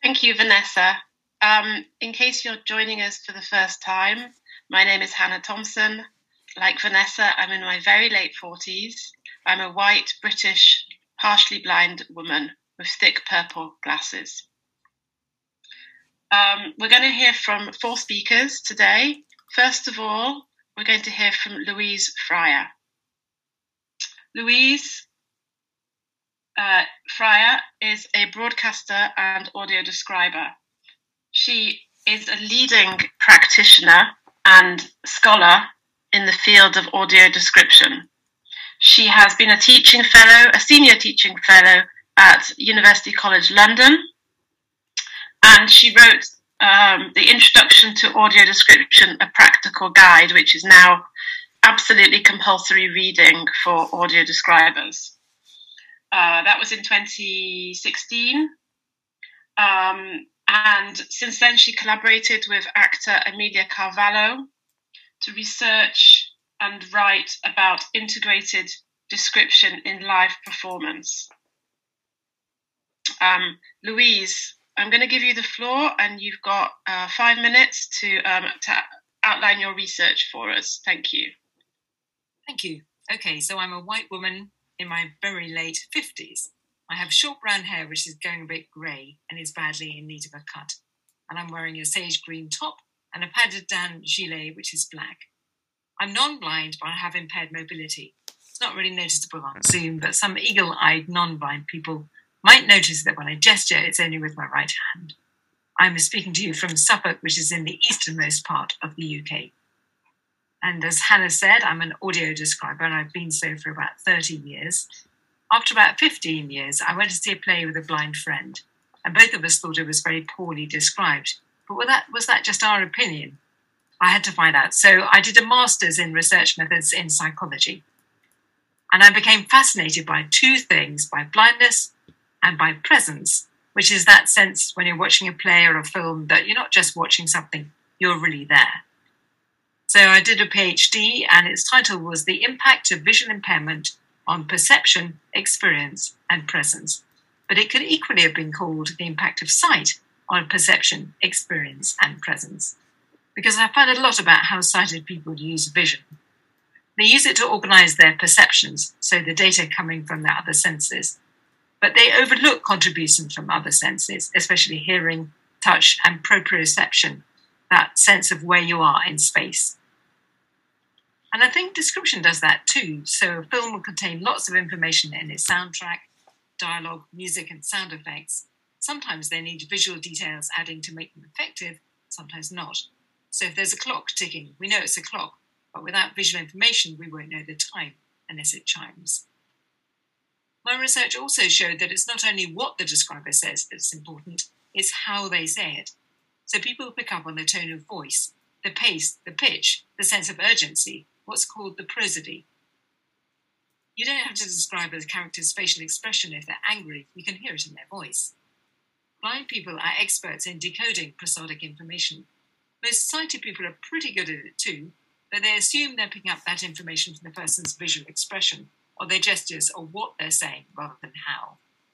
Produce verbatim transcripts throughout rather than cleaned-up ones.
Thank you, Vanessa. Um, in case you're joining us for the first time, my name is Hannah Thompson. Like Vanessa, I'm in my very late forties. I'm a white, British, partially blind woman with thick purple glasses. Um, we're going to hear from four speakers today. First of all, we're going to hear from Louise Fryer. Louise uh, Fryer is a broadcaster and audio describer. She is a leading practitioner and scholar in the field of audio description. She has been a teaching fellow, a senior teaching fellow at University College London, and she wrote um, the Introduction to Audio Description, a Practical Guide, which is now absolutely compulsory reading for audio describers. Uh, that was in twenty sixteen. Um, and since then, she collaborated with actor Emilia Carvalho to research and write about integrated description in live performance. Um, Louise, I'm going to give you the floor, and you've got uh, five minutes to, um, to outline your research for us. Thank you. Thank you. Okay, so I'm a white woman in my very late fifties. I have short brown hair, which is going a bit grey and is badly in need of a cut. And I'm wearing a sage green top and a padded down gilet, which is black. I'm non-blind, but I have impaired mobility. It's not really noticeable on Zoom, but some eagle-eyed non-blind people might notice that when I gesture, it's only with my right hand. I'm speaking to you from Suffolk, which is in the easternmost part of the U K. And as Hannah said, I'm an audio describer, and I've been so for about thirty years. After about fifteen years, I went to see a play with a blind friend, and both of us thought it was very poorly described. But was that, was that just our opinion? I had to find out. So I did a master's in research methods in psychology. And I became fascinated by two things, by blindness and by presence, which is that sense when you're watching a play or a film that you're not just watching something, you're really there. So I did a PhD, and its title was The Impact of Visual Impairment on Perception, Experience and Presence. But it could equally have been called The Impact of Sight on Perception, Experience and Presence, because I found a lot about how sighted people use vision. They use it to organise their perceptions, so the data coming from their other senses, but they overlook contributions from other senses, especially hearing, touch and proprioception, that sense of where you are in space. And I think description does that too. So a film will contain lots of information in its soundtrack, dialogue, music and sound effects. Sometimes they need visual details adding to make them effective, sometimes not. So if there's a clock ticking, we know it's a clock, but without visual information, we won't know the time unless it chimes. My research also showed that it's not only what the describer says that's important, it's how they say it. So people pick up on the tone of voice, the pace, the pitch, the sense of urgency, what's called the prosody. You don't have to describe a character's facial expression if they're angry, you can hear it in their voice. Blind people are experts in decoding prosodic information. Most sighted people are pretty good at it too, but they assume they're picking up that information from the person's visual expression, or their gestures, or what they're saying, rather than how.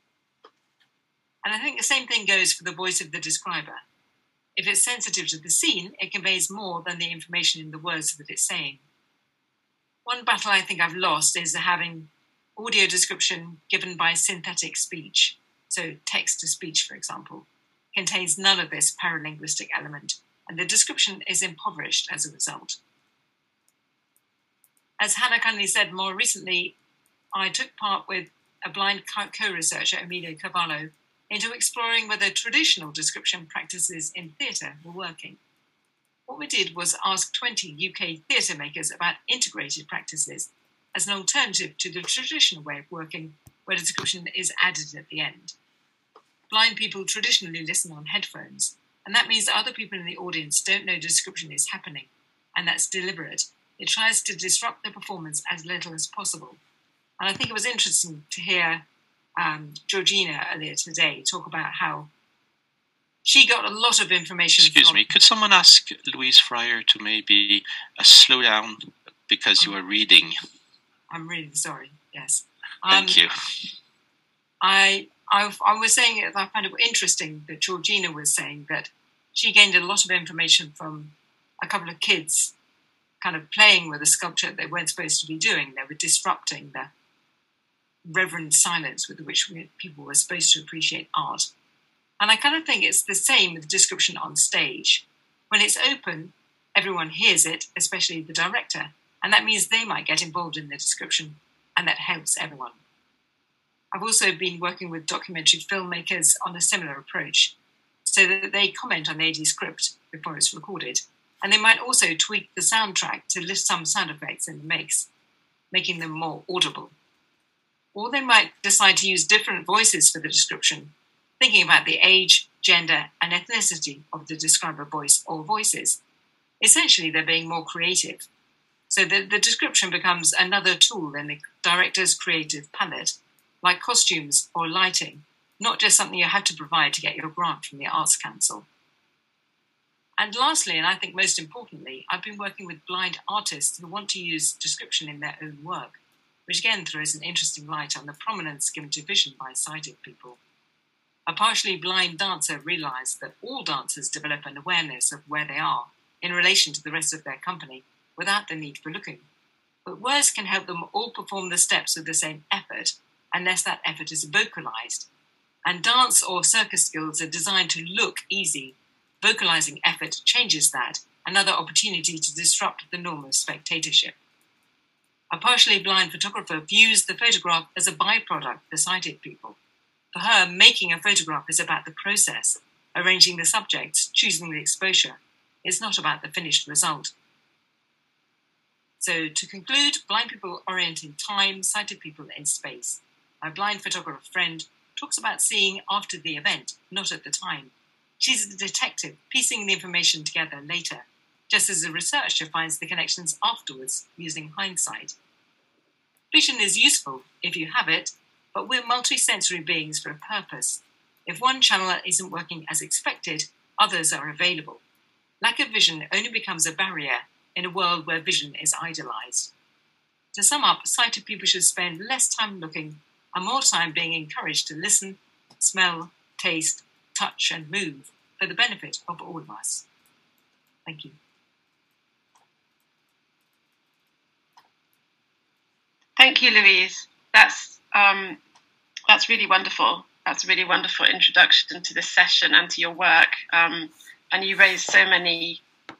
And I think the same thing goes for the voice of the describer. If it's sensitive to the scene, it conveys more than the information in the words that it's saying. One battle I think I've lost is having audio description given by synthetic speech. So text-to-speech, for example, contains none of this paralinguistic element, and the description is impoverished as a result. As Hannah kindly said, more recently, I took part with a blind co-researcher, Emilia Carvalho, into exploring whether traditional description practices in theatre were working. What we did was ask twenty U K theatre makers about integrated practices as an alternative to the traditional way of working, where description is added at the end. Blind people traditionally listen on headphones, and that means other people in the audience don't know description is happening, and that's deliberate. It tries to disrupt the performance as little as possible. And I think it was interesting to hear um, Georgina earlier today talk about how she got a lot of information. Excuse from... me, could someone ask Louise Fryer to maybe uh, slow down because you are reading? I'm really sorry, yes. Thank um, you. I I've, I was saying it, I found it interesting that Georgina was saying that she gained a lot of information from a couple of kids kind of playing with a sculpture they weren't supposed to be doing. They were disrupting the reverent silence with which we, people were supposed to appreciate art. And I kind of think it's the same with the description on stage. When it's open, everyone hears it, especially the director, and that means they might get involved in the description, and that helps everyone. I've also been working with documentary filmmakers on a similar approach, so that they comment on the A D script before it's recorded, and they might also tweak the soundtrack to lift some sound effects in the mix, making them more audible. Or they might decide to use different voices for the description, thinking about the age, gender, and ethnicity of the describer voice or voices. Essentially, they're being more creative. So the, the description becomes another tool in the director's creative palette, like costumes or lighting, not just something you have to provide to get your grant from the Arts Council. And lastly, and I think most importantly, I've been working with blind artists who want to use description in their own work, which again throws an interesting light on the prominence given to vision by sighted people. A partially blind dancer realised that all dancers develop an awareness of where they are in relation to the rest of their company without the need for looking. But words can help them all perform the steps with the same effort unless that effort is vocalised. And dance or circus skills are designed to look easy. Vocalising effort changes that, another opportunity to disrupt the norm of spectatorship. A partially blind photographer views the photograph as a byproduct for sighted people. For her, making a photograph is about the process, arranging the subjects, choosing the exposure. It's not about the finished result. So to conclude, blind people orient in time, sighted people in space. My blind photographer friend talks about seeing after the event, not at the time. She's a detective, piecing the information together later, just as a researcher finds the connections afterwards using hindsight. Vision is useful if you have it, but we're multi-sensory beings for a purpose. If one channel isn't working as expected, others are available. Lack of vision only becomes a barrier in a world where vision is idolized. To sum up, sighted people should spend less time looking and more time being encouraged to listen, smell, taste, touch and move for the benefit of all of us. Thank you. Thank you, Louise. That's um, that's really wonderful. That's a really wonderful introduction to this session and to your work. Um, and you raised so many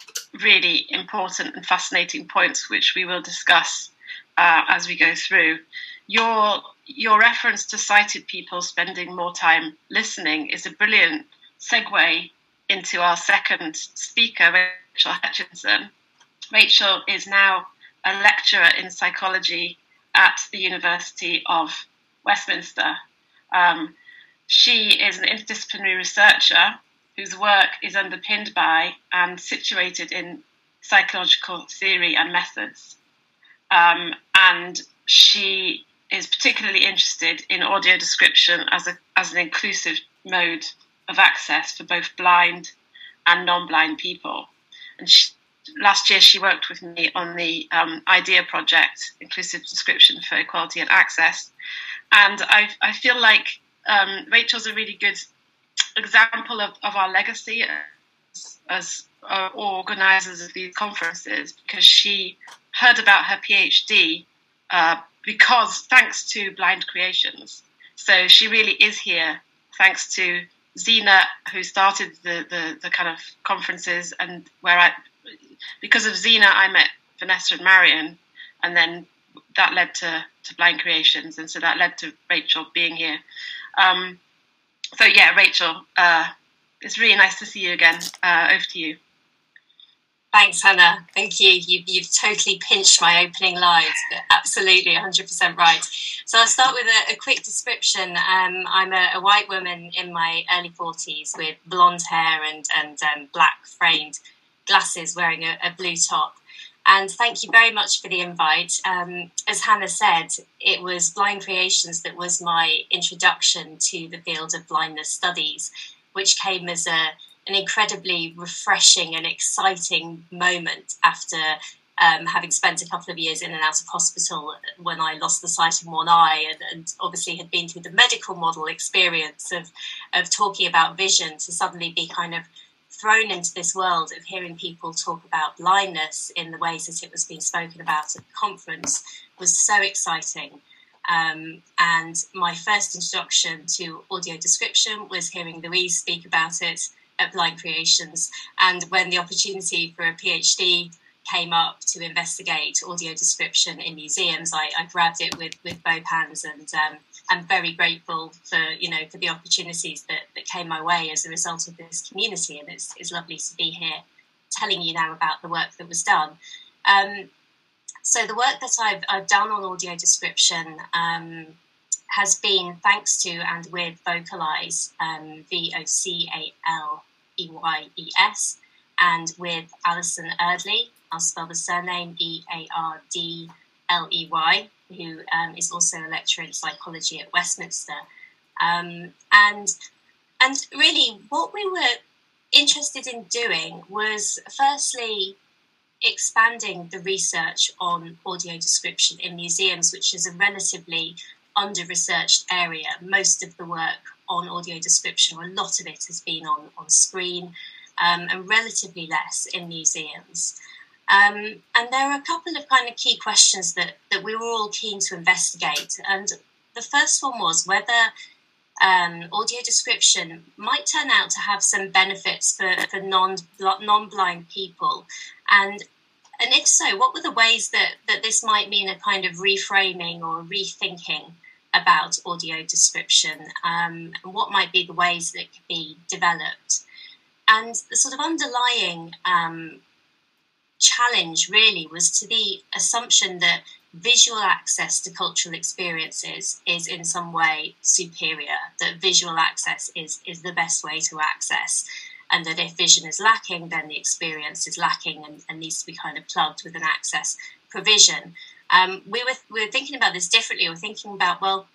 really important and fascinating points, which we will discuss uh, as we go through. Your your reference to sighted people spending more time listening is a brilliant segue into our second speaker, Rachel Hutchinson. Rachel is now a lecturer in psychology at the University of Westminster. Um, she is an interdisciplinary researcher whose work is underpinned by and situated in psychological theory and methods. Um, and she is particularly interested in audio description as a as an inclusive mode of access for both blind and non-blind people. And she, last year she worked with me on the um, IDEA project, Inclusive Description for Equality and Access. And I, I feel like um, Rachel's a really good example of, of our legacy as, as uh, organisers of these conferences, because she heard about her PhD uh, because thanks to Blind Creations. So she really is here thanks to Zena, who started the, the, the kind of conferences, and where I, because of Zena, I met Vanessa and Marion, and then that led to, to Blind Creations, and so that led to Rachel being here. Um, so yeah, Rachel, uh, it's really nice to see you again. Uh, over to you. Thanks, Hannah. Thank you. You've, you've totally pinched my opening lines. Absolutely, one hundred percent right. So I'll start with a, a quick description. Um, I'm a, a white woman in my early forties with blonde hair and, and um, black framed glasses, wearing a, a blue top. And thank you very much for the invite. Um, as Hannah said, it was Blind Creations that was my introduction to the field of blindness studies, which came as a an incredibly refreshing and exciting moment after um, having spent a couple of years in and out of hospital when I lost the sight in one eye, and, and obviously had been through the medical model experience of, of talking about vision, to suddenly be kind of thrown into this world of hearing people talk about blindness in the ways that it was being spoken about at the conference was so exciting. Um, and my first introduction to audio description was hearing Louise speak about it at Blind Creations. And when the opportunity for a PhD came up to investigate audio description in museums, I, I grabbed it with, with both hands, and um, I'm very grateful for, you know, for the opportunities that, that came my way as a result of this community. And it's, it's lovely to be here telling you now about the work that was done. Um, so the work that I've, I've done on audio description um, has been thanks to and with Vocalize, um, V O C A L E Y E S, and with Alison Erdley. I'll spell the surname E A R D L E Y, who um, is also a lecturer in psychology at Westminster. Um, and and really what we were interested in doing was firstly expanding the research on audio description in museums, which is a relatively under-researched area. Most of the work on audio description, or a lot of it, has been on, on screen, um, and relatively less in museums. Um, and there are a couple of kind of key questions that, that we were all keen to investigate. And the first one was whether um, audio description might turn out to have some benefits for, for non, non-blind people. And and if so, what were the ways that, that this might mean a kind of reframing or rethinking about audio description? Um, and what might be the ways that it could be developed? And the sort of underlying um, challenge really was to the assumption that visual access to cultural experiences is in some way superior, that visual access is, is the best way to access, and that if vision is lacking, then the experience is lacking and, and needs to be kind of plugged with an access provision. Um, we were we were thinking about this differently. We were thinking about, well,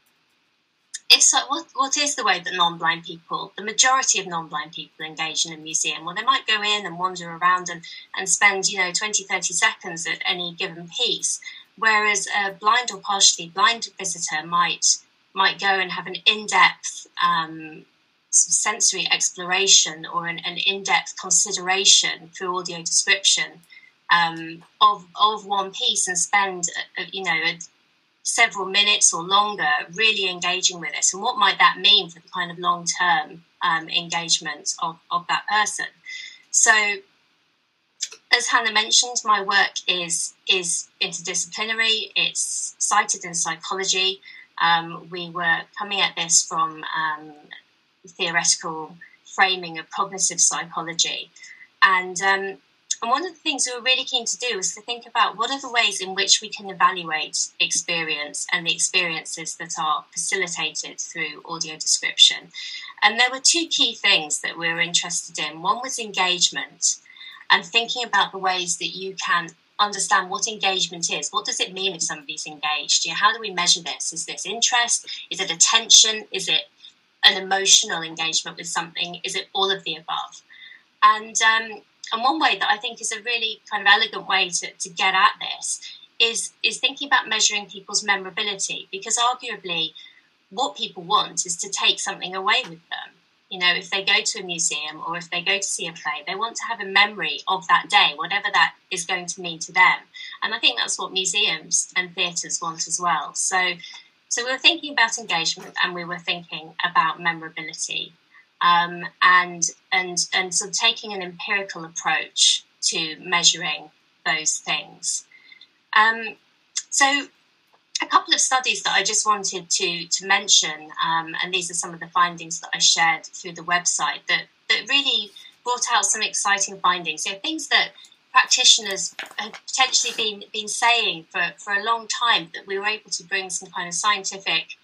if so, what, what is the way that non-blind people, the majority of non-blind people, engage in a museum? Well, they might go in and wander around and, and spend, you know, twenty, thirty seconds at any given piece, whereas a blind or partially blind visitor might might go and have an in-depth um, sensory exploration or an, an in-depth consideration through audio description um, of of one piece, and spend, uh, you know, a, several minutes or longer really engaging with it. And what might that mean for the kind of long-term um, engagement of, of that person? So, as Hannah mentioned, my work is is interdisciplinary. It's cited in psychology. Um, we were coming at this from um, theoretical framing of cognitive psychology. And um, And one of the things we were really keen to do was to think about what are the ways in which we can evaluate experience and the experiences that are facilitated through audio description. And there were two key things that we were interested in. One was engagement, and thinking about the ways that you can understand what engagement is. What does it mean if somebody's engaged? You know, how do we measure this? Is this interest? Is it attention? Is it an emotional engagement with something? Is it all of the above? And um, And one way that I think is a really kind of elegant way to, to get at this is, is thinking about measuring people's memorability, because arguably what people want is to take something away with them. You know, if they go to a museum or if they go to see a play, they want to have a memory of that day, whatever that is going to mean to them. And I think that's what museums and theatres want as well. So, so we were thinking about engagement, and we were thinking about memorability. Um, and and and so taking an empirical approach to measuring those things. Um, so a couple of studies that I just wanted to to mention, um, and these are some of the findings that I shared through the website that, that really brought out some exciting findings. So things that practitioners have potentially been been saying for, for a long time, that we were able to bring some kind of scientific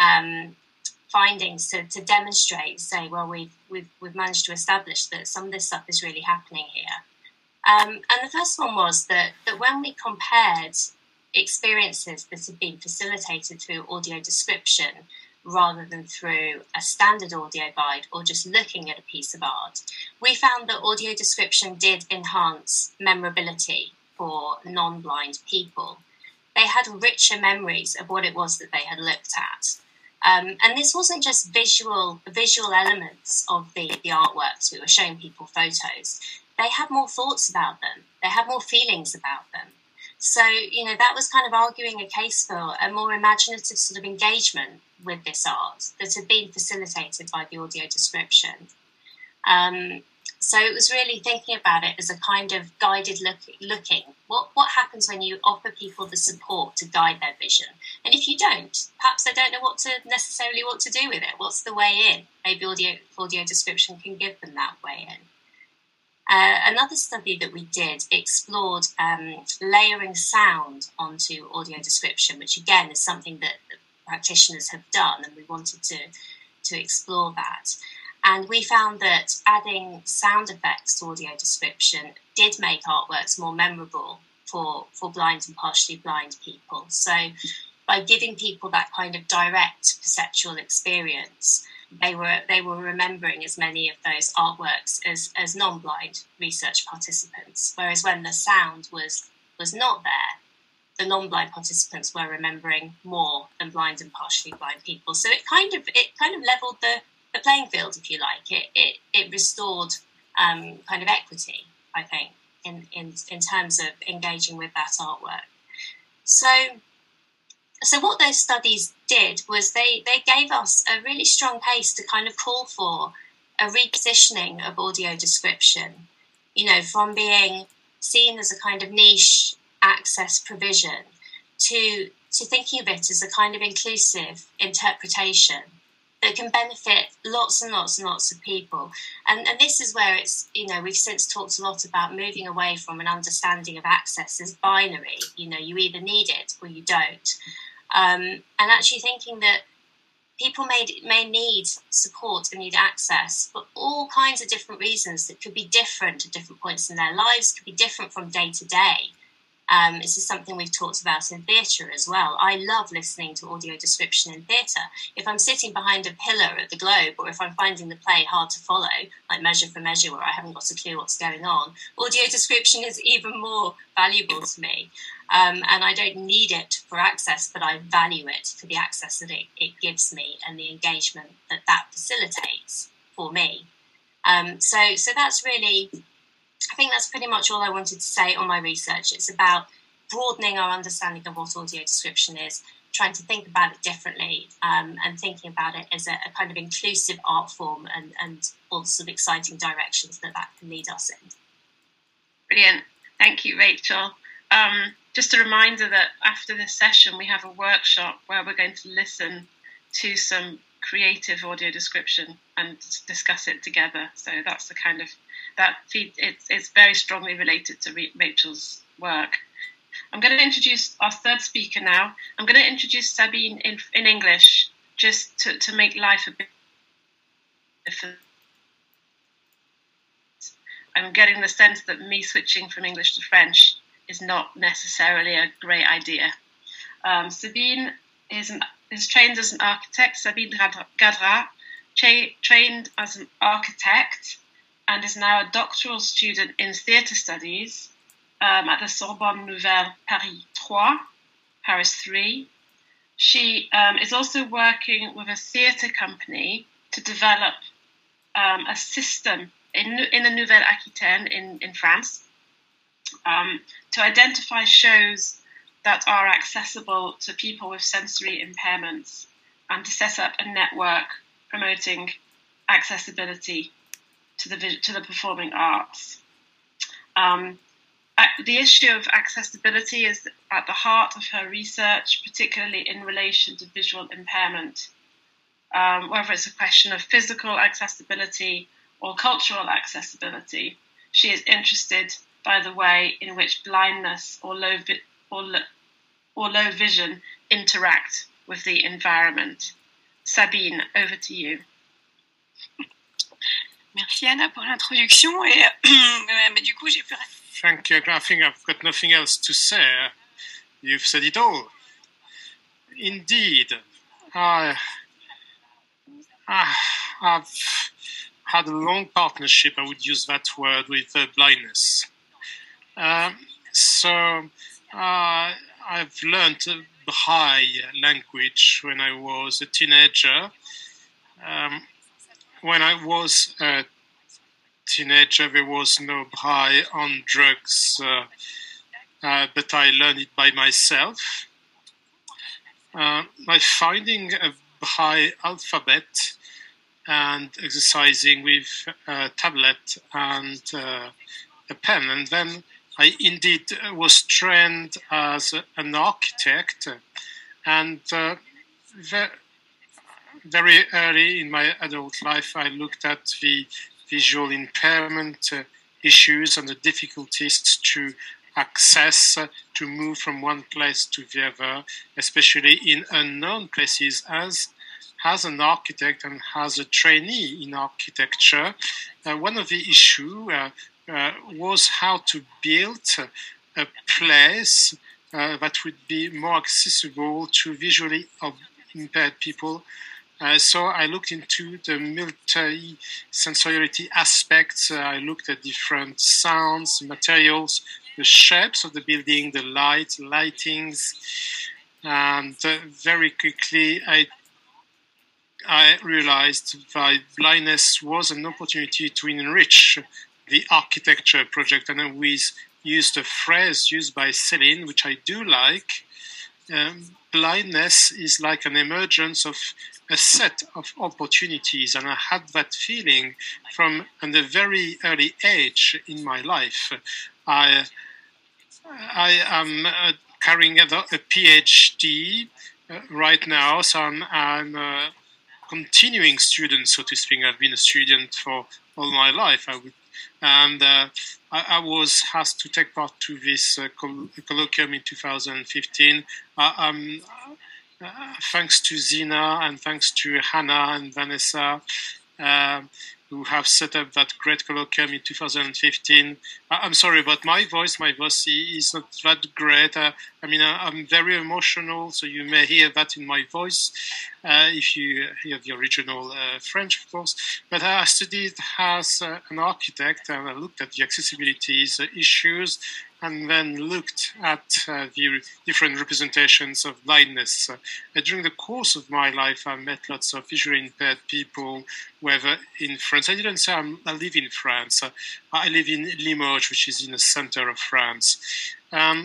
um findings to, to demonstrate, say, well, we've, we've we've managed to establish that some of this stuff is really happening here. Um, and the first one was that, that when we compared experiences that had been facilitated through audio description rather than through a standard audio guide or just looking at a piece of art, we found that audio description did enhance memorability for non-blind people. They had richer memories of what it was that they had looked at. Um, and this wasn't just visual visual elements of the, the artworks. We were showing people photos. They had more thoughts about them. They had more feelings about them. So, you know, that was kind of arguing a case for a more imaginative sort of engagement with this art that had been facilitated by the audio description. Um, so it was really thinking about it as a kind of guided look, looking. What what happens when you offer people the support to guide their vision? And if you don't, perhaps they don't know what to necessarily what to do with it. What's the way in? Maybe audio, audio description can give them that way in. Uh, another study that we did explored um, layering sound onto audio description, which again is something that practitioners have done, and we wanted to, to explore that. And we found that adding sound effects to audio description did make artworks more memorable for, for blind and partially blind people. So by giving people that kind of direct perceptual experience, they were they were remembering as many of those artworks as, as non-blind research participants. Whereas when the sound was was not there, the non-blind participants were remembering more than blind and partially blind people. So it kind of it kind of leveled the, the playing field, if you like. It it, it restored um, kind of equity, I think, in, in in terms of engaging with that artwork. So so what those studies did was they, they gave us a really strong case to kind of call for a repositioning of audio description, you know, from being seen as a kind of niche access provision to to thinking of it as a kind of inclusive interpretation that can benefit lots and lots and lots of people. And, and this is where it's, you know, we've since talked a lot about moving away from an understanding of access as binary. You know, you either need it or you don't. Um, and actually thinking that people may, may need support and need access for all kinds of different reasons that could be different at different points in their lives, could be different from day to day. Um, this is something we've talked about in theatre as well. I love listening to audio description in theatre. If I'm sitting behind a pillar at the Globe, or if I'm finding the play hard to follow, like Measure for Measure, where I haven't got a clue what's going on, audio description is even more valuable to me. Um, and I don't need it for access, but I value it for the access that it, it gives me and the engagement that that facilitates for me. Um, so, so that's really... I think that's pretty much all I wanted to say on my research. It's about broadening our understanding of what audio description is, trying to think about it differently, um, and thinking about it as a, a kind of inclusive art form and, and all the sort of exciting directions that that can lead us in. Brilliant. Thank you, Rachel. Um, just a reminder that after this session, we have a workshop where we're going to listen to some creative audio description and discuss it together. So that's the kind of that feed. It's it's very strongly related to Rachel's work. I'm going to introduce our third speaker now. I'm going to introduce Sabine in in English, just to, to make life a bit different. I'm getting the sense that me switching from English to French is not necessarily a great idea. Um, Sabine is an is trained as an architect. Sabine Gadra, tra- trained as an architect and is now a doctoral student in theatre studies um, at the Sorbonne Nouvelle Paris three, Paris three. She um, is also working with a theatre company to develop um, a system in, in the Nouvelle Aquitaine in, in France um, to identify shows that are accessible to people with sensory impairments and to set up a network promoting accessibility to the to the performing arts. Um, the issue of accessibility is at the heart of her research, particularly in relation to visual impairment, um, whether it's a question of physical accessibility or cultural accessibility. She is interested by the way in which blindness or low vi- or, lo- or low vision interact with the environment. Sabine, over to you. Merci Anna pour l'introduction. Et mais du coup, j'ai fait. Thank you. I think I've got nothing else to say. You've said it all. Indeed, I, I, I've had a long partnership, I would use that word, with uh, blindness. Um, so uh, I've learned Baha'i language when I was a teenager. Um, when I was a teenager, there was no Baha'i on drugs, uh, uh, but I learned it by myself. Uh, by finding a Baha'i alphabet and exercising with a tablet and uh, a pen. And then I indeed was trained as an architect, and uh, very early in my adult life I looked at the visual impairment uh, issues and the difficulties to access, uh, to move from one place to the other, especially in unknown places. As as an architect and as a trainee in architecture, uh, one of the issues uh, uh, was how to build a place uh, that would be more accessible to visually impaired people. Uh, so I looked into the multi-sensoriality aspects. Uh, I looked at different sounds, materials, the shapes of the building, the light, lightings, and uh, very quickly I I realized that blindness was an opportunity to enrich the architecture project, and we used a phrase used by Céline, which I do like. Um, blindness is like an emergence of a set of opportunities, and I had that feeling from a very early age in my life. I I am uh, carrying a, a PhD uh, right now, so I'm, I'm a continuing student, so to speak. I've been a student for all my life, I would, and uh, I, I was asked to take part to this uh, coll- colloquium in two thousand fifteen. Uh, um, uh, thanks to Zina and thanks to Hannah and Vanessa, uh, who have set up that great colloquium in two thousand fifteen. Uh, I'm sorry about my voice. My voice is not that great. Uh, I mean, uh, I'm very emotional, so you may hear that in my voice uh, if you hear the original uh, French, of course. But I studied as uh, an architect, and I looked at the accessibility uh, issues, and then looked at uh, the different representations of blindness. Uh, during the course of my life, I met lots of visually impaired people, whether in France. I didn't say I'm, I live in France. Uh, I live in Limoges, which is in the center of France. Um,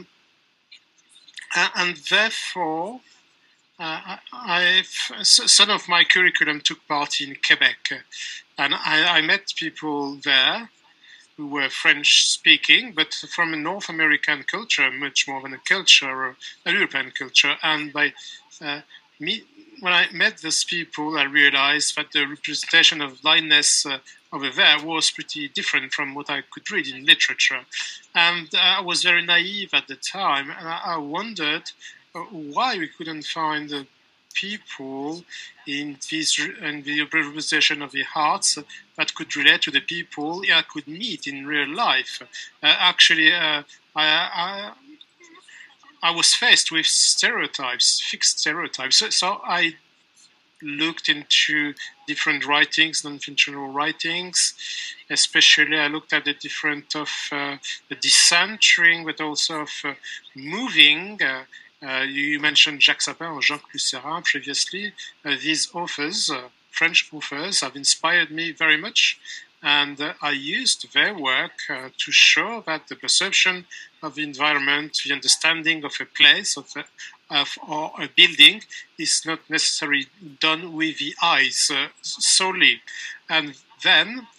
and therefore, uh, I've, some of my curriculum took part in Quebec. And I, I met people there who were French-speaking, but from a North American culture, much more than a culture, a European culture. And by uh, me, when I met those people, I realized that the representation of blindness uh, over there was pretty different from what I could read in literature. And uh, I was very naive at the time, and I, I wondered uh, why we couldn't find uh, people in this in the representation of the hearts that could relate to the people I could meet in real life. Uh, actually, uh, I, I I was faced with stereotypes, fixed stereotypes. So, so I looked into different writings, non-fictional writings. Especially, I looked at the different of uh, the decentering, but also of uh, moving. Uh, Uh, you mentioned Jacques Sapin or Jean-Claude Serrin previously. Uh, these authors, uh, French authors, have inspired me very much, and uh, I used their work uh, to show that the perception of the environment, the understanding of a place of, a, of or a building is not necessarily done with the eyes uh, solely. And then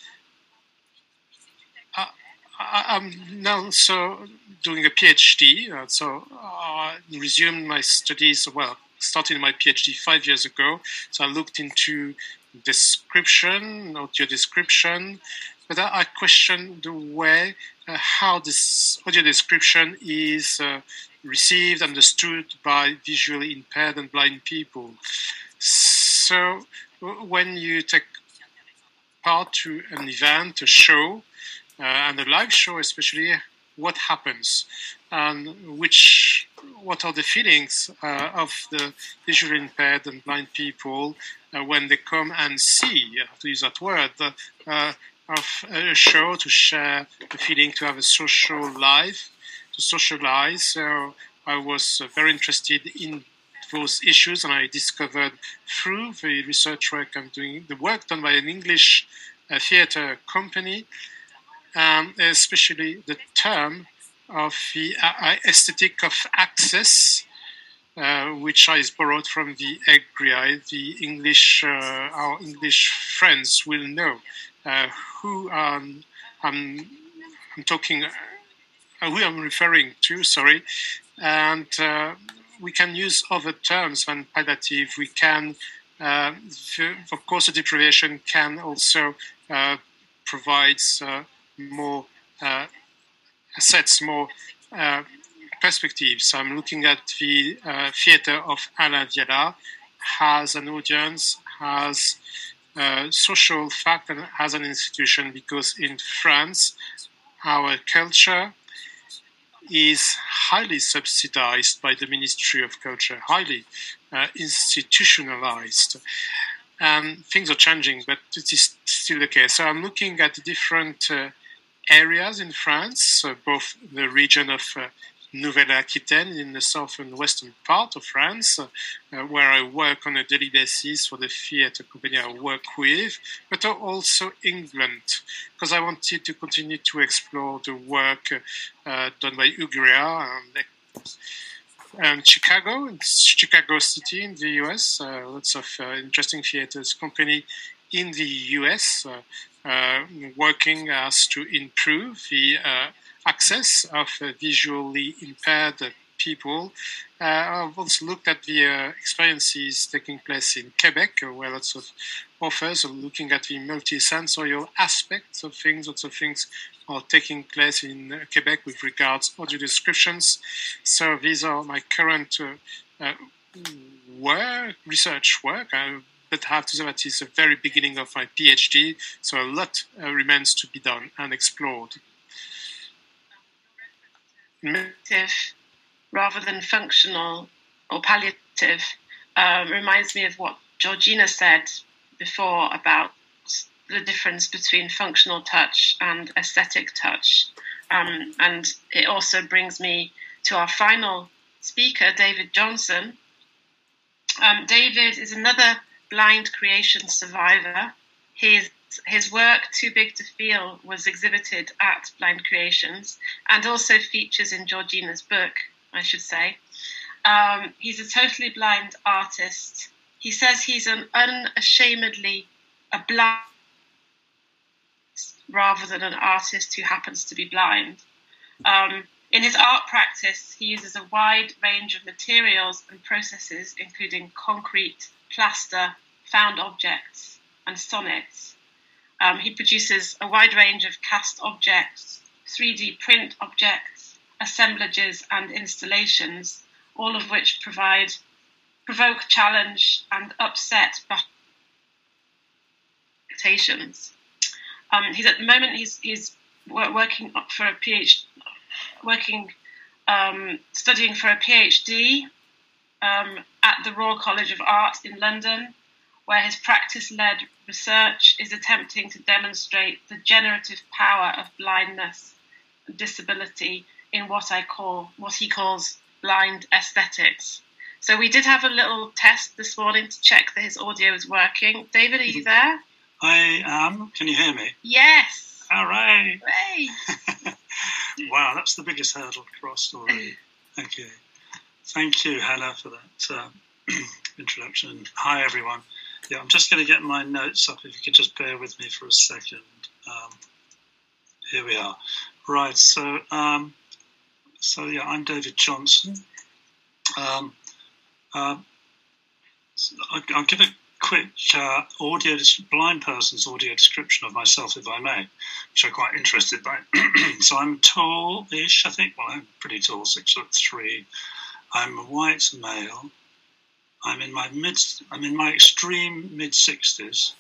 uh, I'm now so doing a PhD, uh, so I uh, resumed my studies, well, started my PhD five years ago, so I looked into description, audio description, but I, I questioned the way uh, how this audio description is uh, received, understood by visually impaired and blind people. So when you take part to an event, a show, uh, and a live show especially, what happens and which what are the feelings uh, of the visually impaired and blind people uh, when they come and see, uh, to use that word, uh, of a show, to share the feeling, to have a social life, to socialize. So I was uh, very interested in those issues, and I discovered through the research work I'm doing, the work done by an English uh, theatre company, um, especially the term of the uh, aesthetic of access, uh, which is borrowed from the egri. The English, uh, our English friends will know uh, who um, I'm, I'm talking, uh, who I'm referring to. Sorry, and uh, we can use other terms than palliative. We can, uh, of course, the deprivation can also uh, provide uh, more uh, assets, more uh, perspectives. I'm looking at the uh, theatre of Alain Viala, has an audience, has a social fact, and has an institution, because in France, our culture is highly subsidized by the Ministry of Culture, highly uh, institutionalized. And things are changing, but it is still the case. So I'm looking at different uh, areas in France, uh, both the region of uh, Nouvelle-Aquitaine in the southern western part of France, uh, uh, where I work on a daily basis for the theatre company I work with, but also England, because I wanted to continue to explore the work uh, done by Ugria and, and Chicago, and Chicago City in the U S, uh, lots of uh, interesting theatres company in the U S, uh, uh, working as to improve the uh, access of uh, visually impaired people. Uh, I've also looked at the uh, experiences taking place in Quebec, uh, where lots of authors are looking at the multi-sensorial aspects of things. Lots of things are taking place in uh, Quebec with regards to audio descriptions. So these are my current uh, uh, work, research work. I, but I have to say that it's the very beginning of my PhD, so a lot uh, remains to be done and explored. Rather than functional or palliative um, reminds me of what Georgina said before about the difference between functional touch and aesthetic touch. Um, and it also brings me to our final speaker, David Johnson. Um, David is another blind creation survivor. His His work, Too Big to Feel, was exhibited at Blind Creations and also features in Georgina's book, I should say. Um, he's a totally blind artist. He says he's an unashamedly a blind rather than an artist who happens to be blind. Um, in his art practice, he uses a wide range of materials and processes, including concrete, plaster, found objects, and sonnets. Um, he produces a wide range of cast objects, three D print objects, assemblages and installations, all of which provide, provoke, challenge and upset expectations. Um, he's at the moment he's he's working for a PhD, working um, studying for a PhD um, at the Royal College of Art in London, where his practice-led research is attempting to demonstrate the generative power of blindness and disability in what I call, what he calls blind aesthetics. So we did have a little test this morning to check that his audio is working. David, are you there? I am. Can you hear me? Yes. All right. Hooray. Wow, that's the biggest hurdle crossed already. Thank you. Thank you, Hannah, for that uh, introduction. Hi, everyone. Yeah, I'm just going to get my notes up. If you could just bear with me for a second. Um, here we are. Right. So, um, so yeah, I'm David Johnson. Um, uh, I'll, I'll give a quick uh, audio, blind person's audio description of myself, if I may, which I'm quite interested by. So I'm tall-ish, I think. Well, I'm pretty tall, six foot three. I'm a white male. I'm in my mid. I'm in my extreme mid sixties.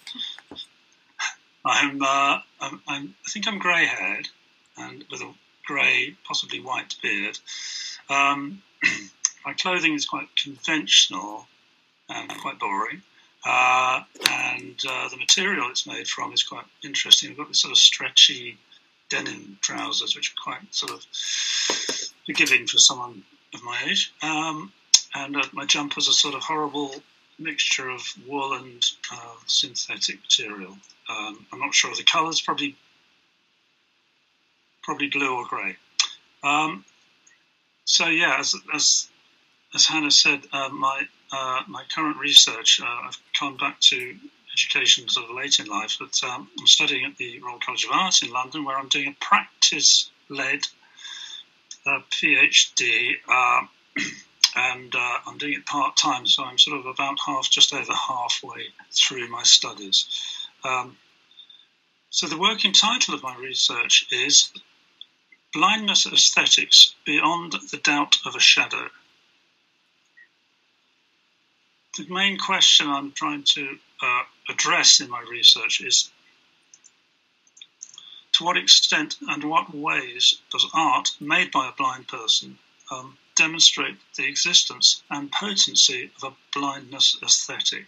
I'm, uh, I'm, I'm. I think I'm grey-haired and with a grey, possibly white beard. Um, my clothing is quite conventional and quite boring. Uh, and uh, the material it's made from is quite interesting. I've got this sort of stretchy denim trousers, which are quite sort of forgiving for someone of my age. Um, and uh, my jumper's a sort of horrible mixture of wool and uh, synthetic material. Um, I'm not sure of the colours, probably probably blue or grey. Um, so yeah, as as as Hannah said, uh, my uh, my current research, uh, I've come back to education sort of late in life, but um, I'm studying at the Royal College of Art in London, where I'm doing a practice-led uh, PhD, uh, and uh, I'm doing it part-time, so I'm sort of about half, just over halfway through my studies. Um, so the working title of my research is Blindness Aesthetics Beyond the Doubt of a Shadow. The main question I'm trying to uh, address in my research is, to what extent and what ways does art made by a blind person um, demonstrate the existence and potency of a blindness aesthetic?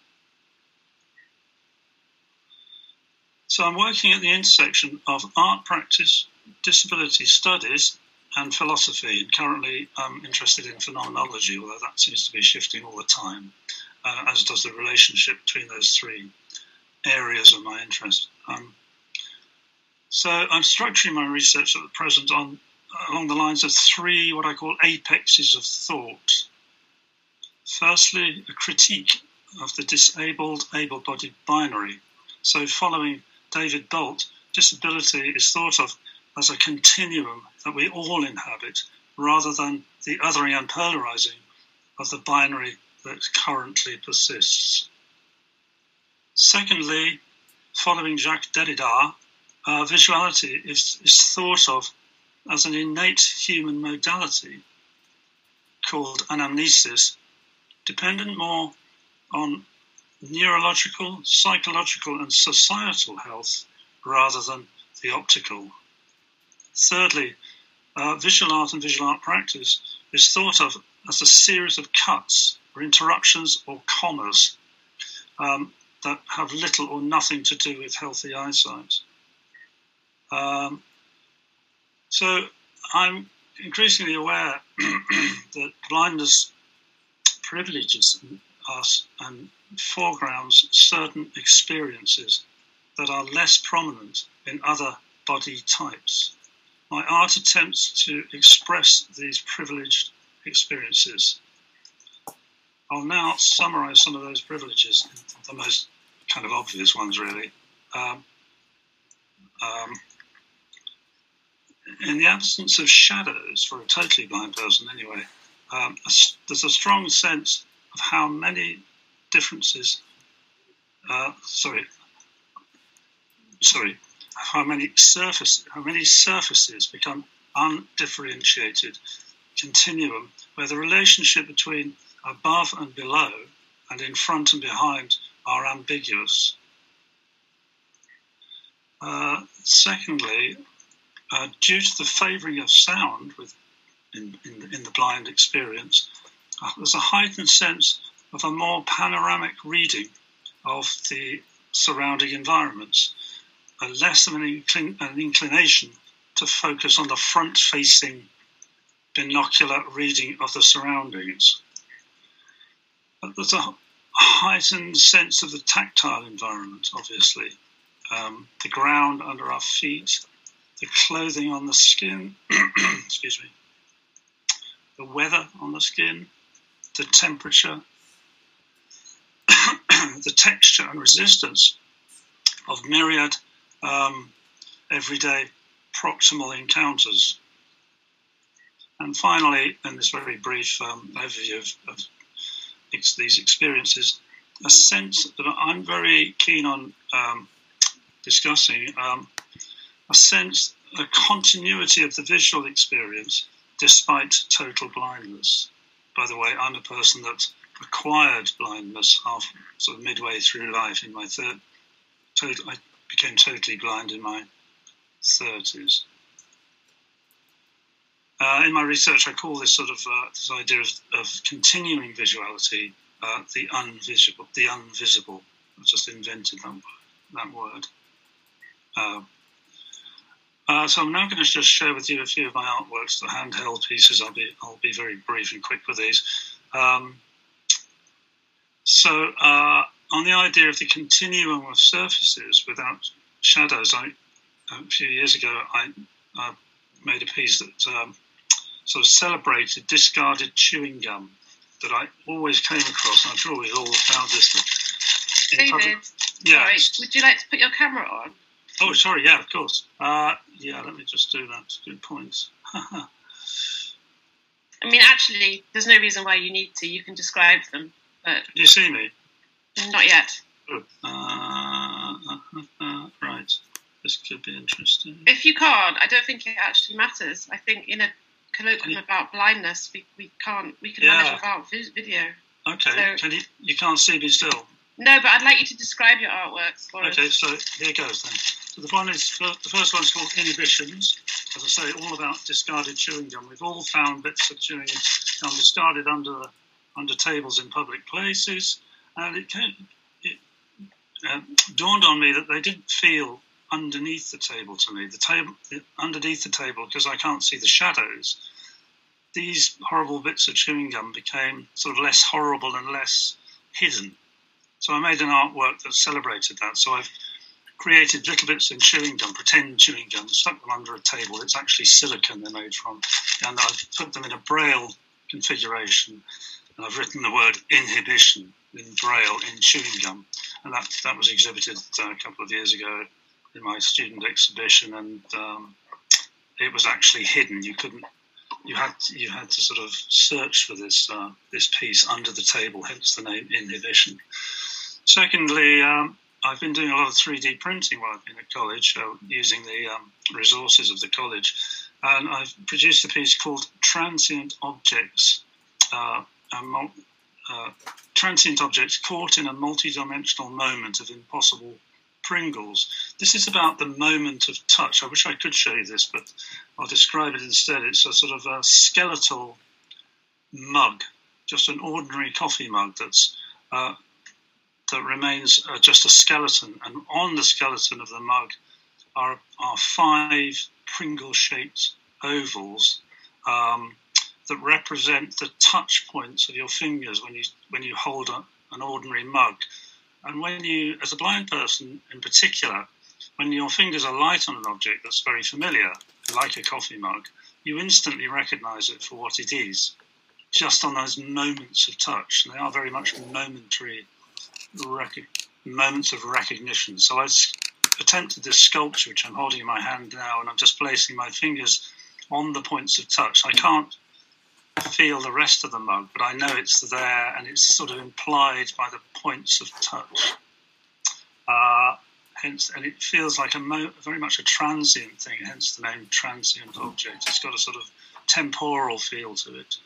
So I'm working at the intersection of art practice, disability studies, and philosophy, and currently I'm interested in phenomenology, although that seems to be shifting all the time, uh, as does the relationship between those three areas of my interest. Um, so I'm structuring my research at the present on along the lines of three what I call apexes of thought. Firstly, a critique of the disabled, able-bodied binary. So following David Bolt, disability is thought of as a continuum that we all inhabit, rather than the othering and polarizing of the binary that currently persists. Secondly, following Jacques Derrida, uh, visuality is, is thought of as an innate human modality called anamnesis, dependent more on neurological, psychological, and societal health rather than the optical. Thirdly, uh, visual art and visual art practice is thought of as a series of cuts or interruptions or commas um, that have little or nothing to do with healthy eyesight. Um, so I'm increasingly aware that blindness privileges us and foregrounds certain experiences that are less prominent in other body types. My art attempts to express these privileged experiences. I'll now summarize some of those privileges, the most kind of obvious ones, really. Um, um, in the absence of shadows, for a totally blind person anyway, um, a, there's a strong sense of how many differences, uh, sorry, sorry, how many surfaces, how many surfaces become undifferentiated continuum, where the relationship between above and below and in front and behind are ambiguous. Uh, secondly, uh, due to the favouring of sound with, in, in, in the blind experience, uh, there's a heightened sense of a more panoramic reading of the surrounding environments, a less of an, inclin- an inclination to focus on the front-facing binocular reading of the surroundings. But there's a heightened sense of the tactile environment, obviously. Um, the ground under our feet, the clothing on the skin, excuse me, the weather on the skin, the temperature, the texture and resistance of myriad um, everyday proximal encounters. And finally, in this very brief um, overview of, of ex- these experiences, a sense that I'm very keen on um, discussing, um, a sense, a continuity of the visual experience despite total blindness. By the way, I'm a person that acquired blindness half, sort of midway through life in my third, tot- I became totally blind in my thirties. Uh, in my research, I call this sort of uh, this idea of, of continuing visuality uh, the unvisible. The unvisible. I just invented that that word. Uh, Uh, so I'm now going to just share with you a few of my artworks, the handheld pieces. I'll be I'll be very brief and quick with these. Um, so uh, on the idea of the continuum of surfaces without shadows, I, a few years ago I uh, made a piece that um, sort of celebrated discarded chewing gum that I always came across, and I'm sure we've all found this. In David, public, yeah. sorry, would you like to put your camera on? Oh, sorry, yeah, of course. Uh, yeah, let me just do that. Good points. I mean, actually, there's no reason why you need to. You can describe them, but Can you see me? not yet. Good. Uh, uh, uh, right. This could be interesting. If you can't, I don't think it actually matters. I think in a colloquium about blindness, we, we can't we can Yeah. manage without vi- video. Okay, So- can you, you can't see me still? No, but I'd like you to describe your artworks for Okay, us. so here goes then. So the one is the first one's called Inhibitions. As I say, all about discarded chewing gum. We've all found bits of chewing gum discarded under under tables in public places, and it came, it uh, dawned on me that they didn't feel underneath the table to me. The table underneath the table, because I can't see the shadows. These horrible bits of chewing gum became sort of less horrible and less hidden. So I made an artwork that celebrated that. So I've created little bits of chewing gum, pretend chewing gum, stuck them under a table. It's actually silicone they're made from. And I've put them in a braille configuration. And I've written the word inhibition in braille in chewing gum. And that, that was exhibited uh, a couple of years ago in my student exhibition. And um, it was actually hidden. You couldn't, you had, you had to sort of search for this, uh, this piece under the table, hence the name Inhibition. Secondly, um, I've been doing a lot of three D printing while I've been at college, uh, using the um, resources of the college. And I've produced a piece called Transient Objects, uh, a mul- uh, Transient Objects Caught in a Multi-Dimensional Moment of Impossible Pringles. This is about the moment of touch. I wish I could show you this, but I'll describe it instead. It's a sort of a skeletal mug, just an ordinary coffee mug that's... Uh, that remains uh, just a skeleton, and on the skeleton of the mug are, are five Pringle-shaped ovals um, that represent the touch points of your fingers when you when you hold a, an ordinary mug. And when you, as a blind person in particular, when your fingers are light on an object that's very familiar, like a coffee mug, you instantly recognise it for what it is, just on those moments of touch. And they are very much momentary Rec- moments of recognition. So I attempted this sculpture, which I'm holding in my hand now, and I'm just placing my fingers on the points of touch. I can't feel the rest of the mug, but I know it's there, and it's sort of implied by the points of touch. Uh, hence, and it feels like a mo- very much a transient thing, hence the name Transient Object. It's got a sort of temporal feel to it.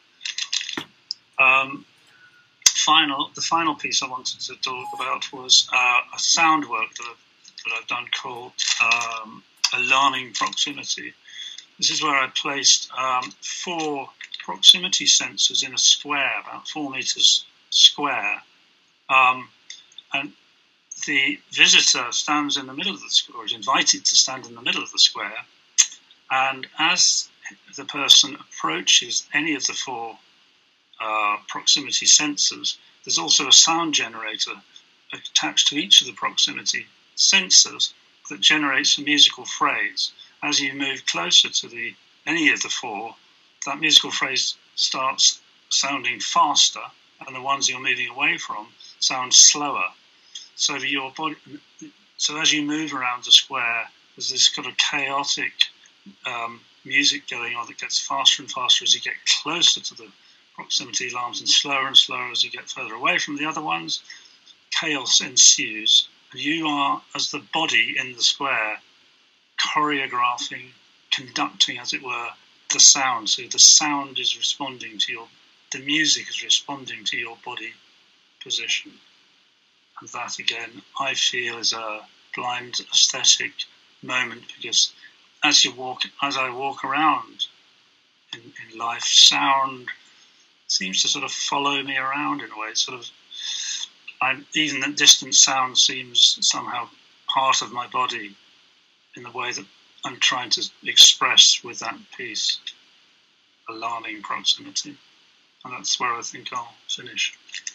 Um, Final, the final piece I wanted to talk about was uh, a sound work that I've, that I've done called um, Alarming Proximity. This is where I placed um, four proximity sensors in a square, about four meters square. Um, and the visitor stands in the middle of the square, or is invited to stand in the middle of the square. And as the person approaches any of the four Uh, proximity sensors, there's also a sound generator attached to each of the proximity sensors that generates a musical phrase. As you move closer to the any of the four, that musical phrase starts sounding faster, and the ones you're moving away from sound slower. So that your body, so as you move around the square, there's this kind of chaotic um, music going on that gets faster and faster as you get closer to the proximity alarms, and slower and slower as you get further away from the other ones. Chaos ensues. You are, as the body in the square, choreographing, conducting, as it were, the sound. So the sound is responding to your, the music is responding to your body position. And that, again, I feel is a blind aesthetic moment, because as you walk, as I walk around in, in life, sound seems to sort of follow me around in a way. It's sort of, I'm, even the distant sound seems somehow part of my body in the way that I'm trying to express with that piece alarming proximity. And that's where I think I'll finish.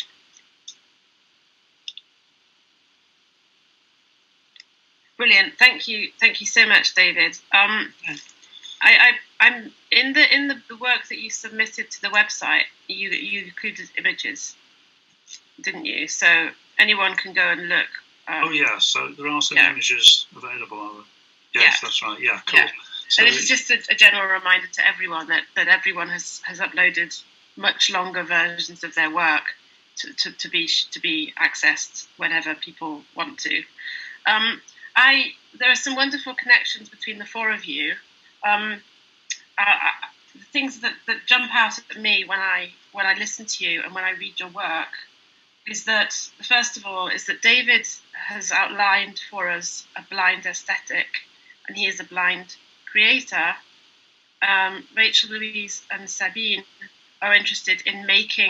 Brilliant. Thank you. Thank you so much, David. Um, I, I, I'm in the in the, the work that you submitted to the website. You you included images, didn't you? So anyone can go and look. Um, oh yeah. So there are some yeah. images available. Are there? Yes, yeah. that's right. Yeah, cool. Yeah. So and this is just a, a general reminder to everyone that, that everyone has, has uploaded much longer versions of their work to, to, to be to be accessed whenever people want to. Um, I there are some wonderful connections between the four of you. Um, uh, the things that, that jump out at me when I when I listen to you and when I read your work is that, first of all, is that David has outlined for us a blind aesthetic, and he is a blind creator. Um, Rachel, Louise, and Sabine are interested in making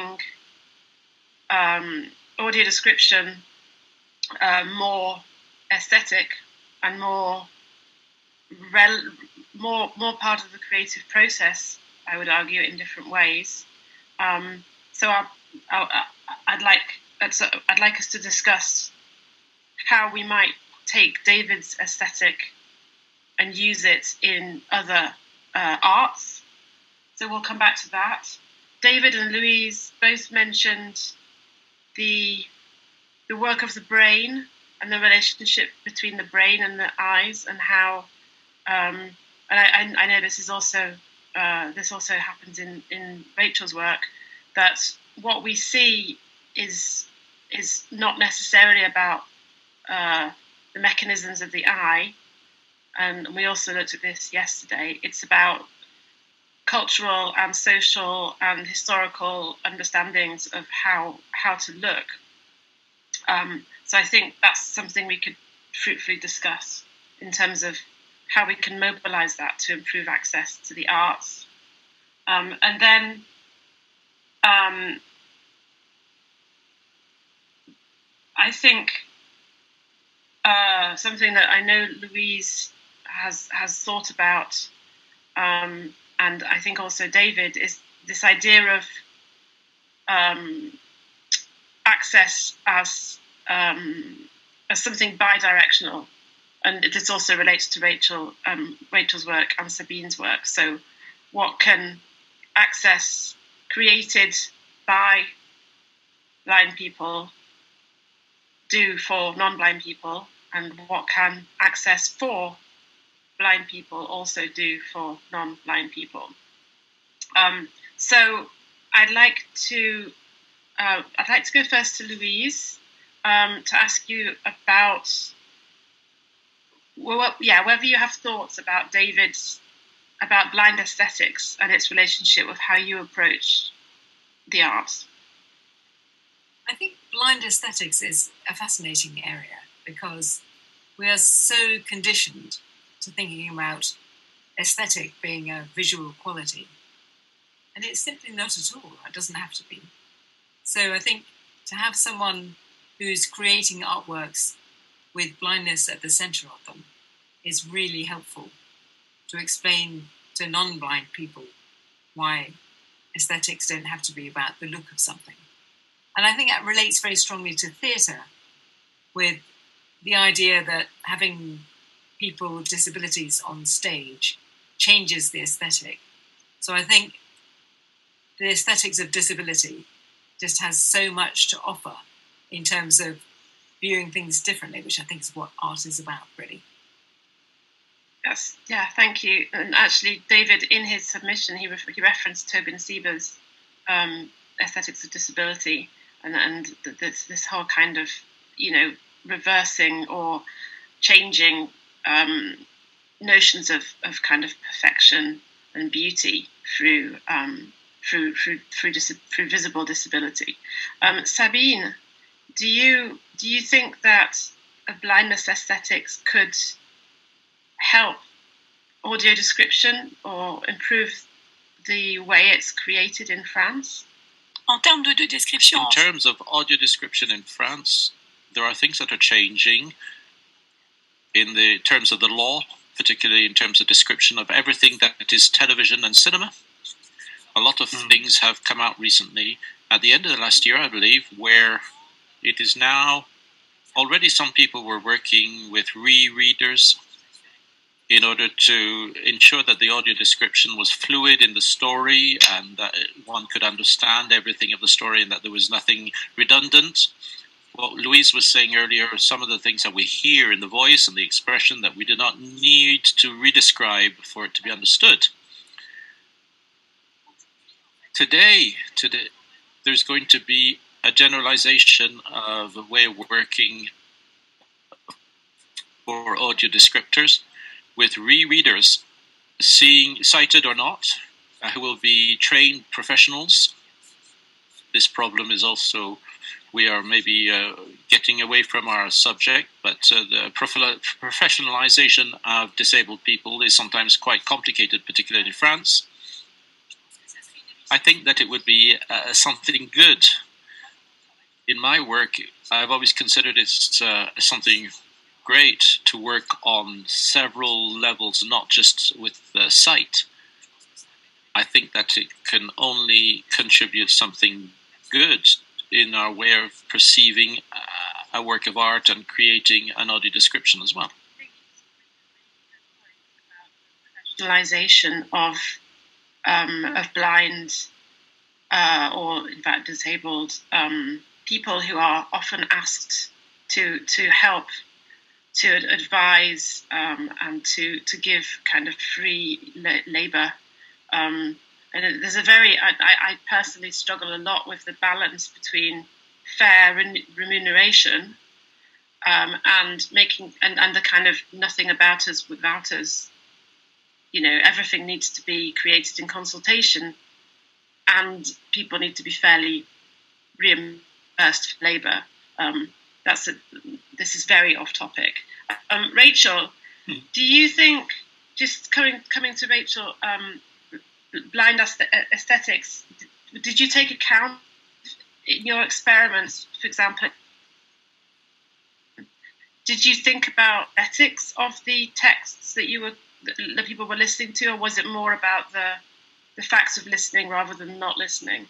um, audio description uh, more aesthetic and more rel- more more part of the creative process. I would argue in different ways. Um, so I'll, I'll, I'd like I'd like us to discuss how we might take David's aesthetic and use it in other uh, arts. So we'll come back to that. David and Louise both mentioned the the work of the brain and the relationship between the brain and the eyes, and how um, and I, I know this is also uh, this also happens in, in Rachel's work, that what we see is is not necessarily about uh, the mechanisms of the eye. And we also looked at this yesterday. It's about cultural and social and historical understandings of how how to look. Um, so I think that's something we could fruitfully discuss in terms of how we can mobilize that to improve access to the arts. Um, and then um, I think uh, something that I know Louise has has thought about, um, and I think also David, is this idea of um, access as um, as something bi-directional, and this also relates to Rachel um, Rachel's work and Sabine's work. So, what can access created by blind people do for non-blind people, and what can access for blind people also do for non-blind people? Um, so I'd like to uh, I'd like to go first to Louise um, to ask you about well, yeah, whether you have thoughts about David's about blind aesthetics and its relationship with how you approach the arts. I think blind aesthetics is a fascinating area because we are so conditioned to thinking about aesthetic being a visual quality. And it's simply not at all. It doesn't have to be. So I think to have someone who's creating artworks with blindness at the centre of them is really helpful to explain to non-blind people why aesthetics don't have to be about the look of something. And I think that relates very strongly to theatre, with the idea that having people with disabilities on stage changes the aesthetic. So I think the aesthetics of disability just has so much to offer in terms of viewing things differently, which I think is what art is about, really. Yes, yeah, thank you. And actually, David, in his submission, he, re- he referenced Tobin Sieber's um, Aesthetics of Disability, and, and this, this whole kind of, you know, reversing or changing um, notions of, of kind of perfection and beauty through um, through through through, dis- through visible disability. Um, Sabine, do you do you think that a blindness aesthetics could help audio description or improve the way it's created in France? En termes de description. In terms of audio description in France, there are things that are changing in the terms of the law. particularly in terms of description of everything that is television and cinema. A lot of mm. things have come out recently, at the end of the last year, I believe, where it is now, already some people were working with re-readers in order to ensure that the audio description was fluid in the story and that one could understand everything of the story and that there was nothing redundant. What Louise was saying earlier, some of the things that we hear in the voice and the expression that we do not need to redescribe for it to be understood. Today, today, there's going to be a generalization of a way of working for audio descriptors with re-readers, seeing, sighted or not, uh, who will be trained professionals. This problem is also, we are maybe uh, getting away from our subject, but uh, the prof- professionalization of disabled people is sometimes quite complicated, particularly in France. I think that it would be uh, something good. In my work, I've always considered it uh, something great to work on several levels, not just with the sight. I think that it can only contribute something good in our way of perceiving uh, a work of art and creating an audio description as well. Professionalization of um, of blind uh, or in fact disabled um, people who are often asked to to help, to advise um, and to, to give kind of free la- labour. Um, and there's a very, I, I personally struggle a lot with the balance between fair re- remuneration um, and making, and, and the kind of nothing about us without us. You know, everything needs to be created in consultation and people need to be fairly reimbursed for labour. Um, That's a, this is very off topic. Um, Rachel, hmm. do you think, just coming coming to Rachel, um, blind aesthetics, did you take account in your experiments, for example, did you think about ethics of the texts that you were that people were listening to, or was it more about the the facts of listening rather than not listening?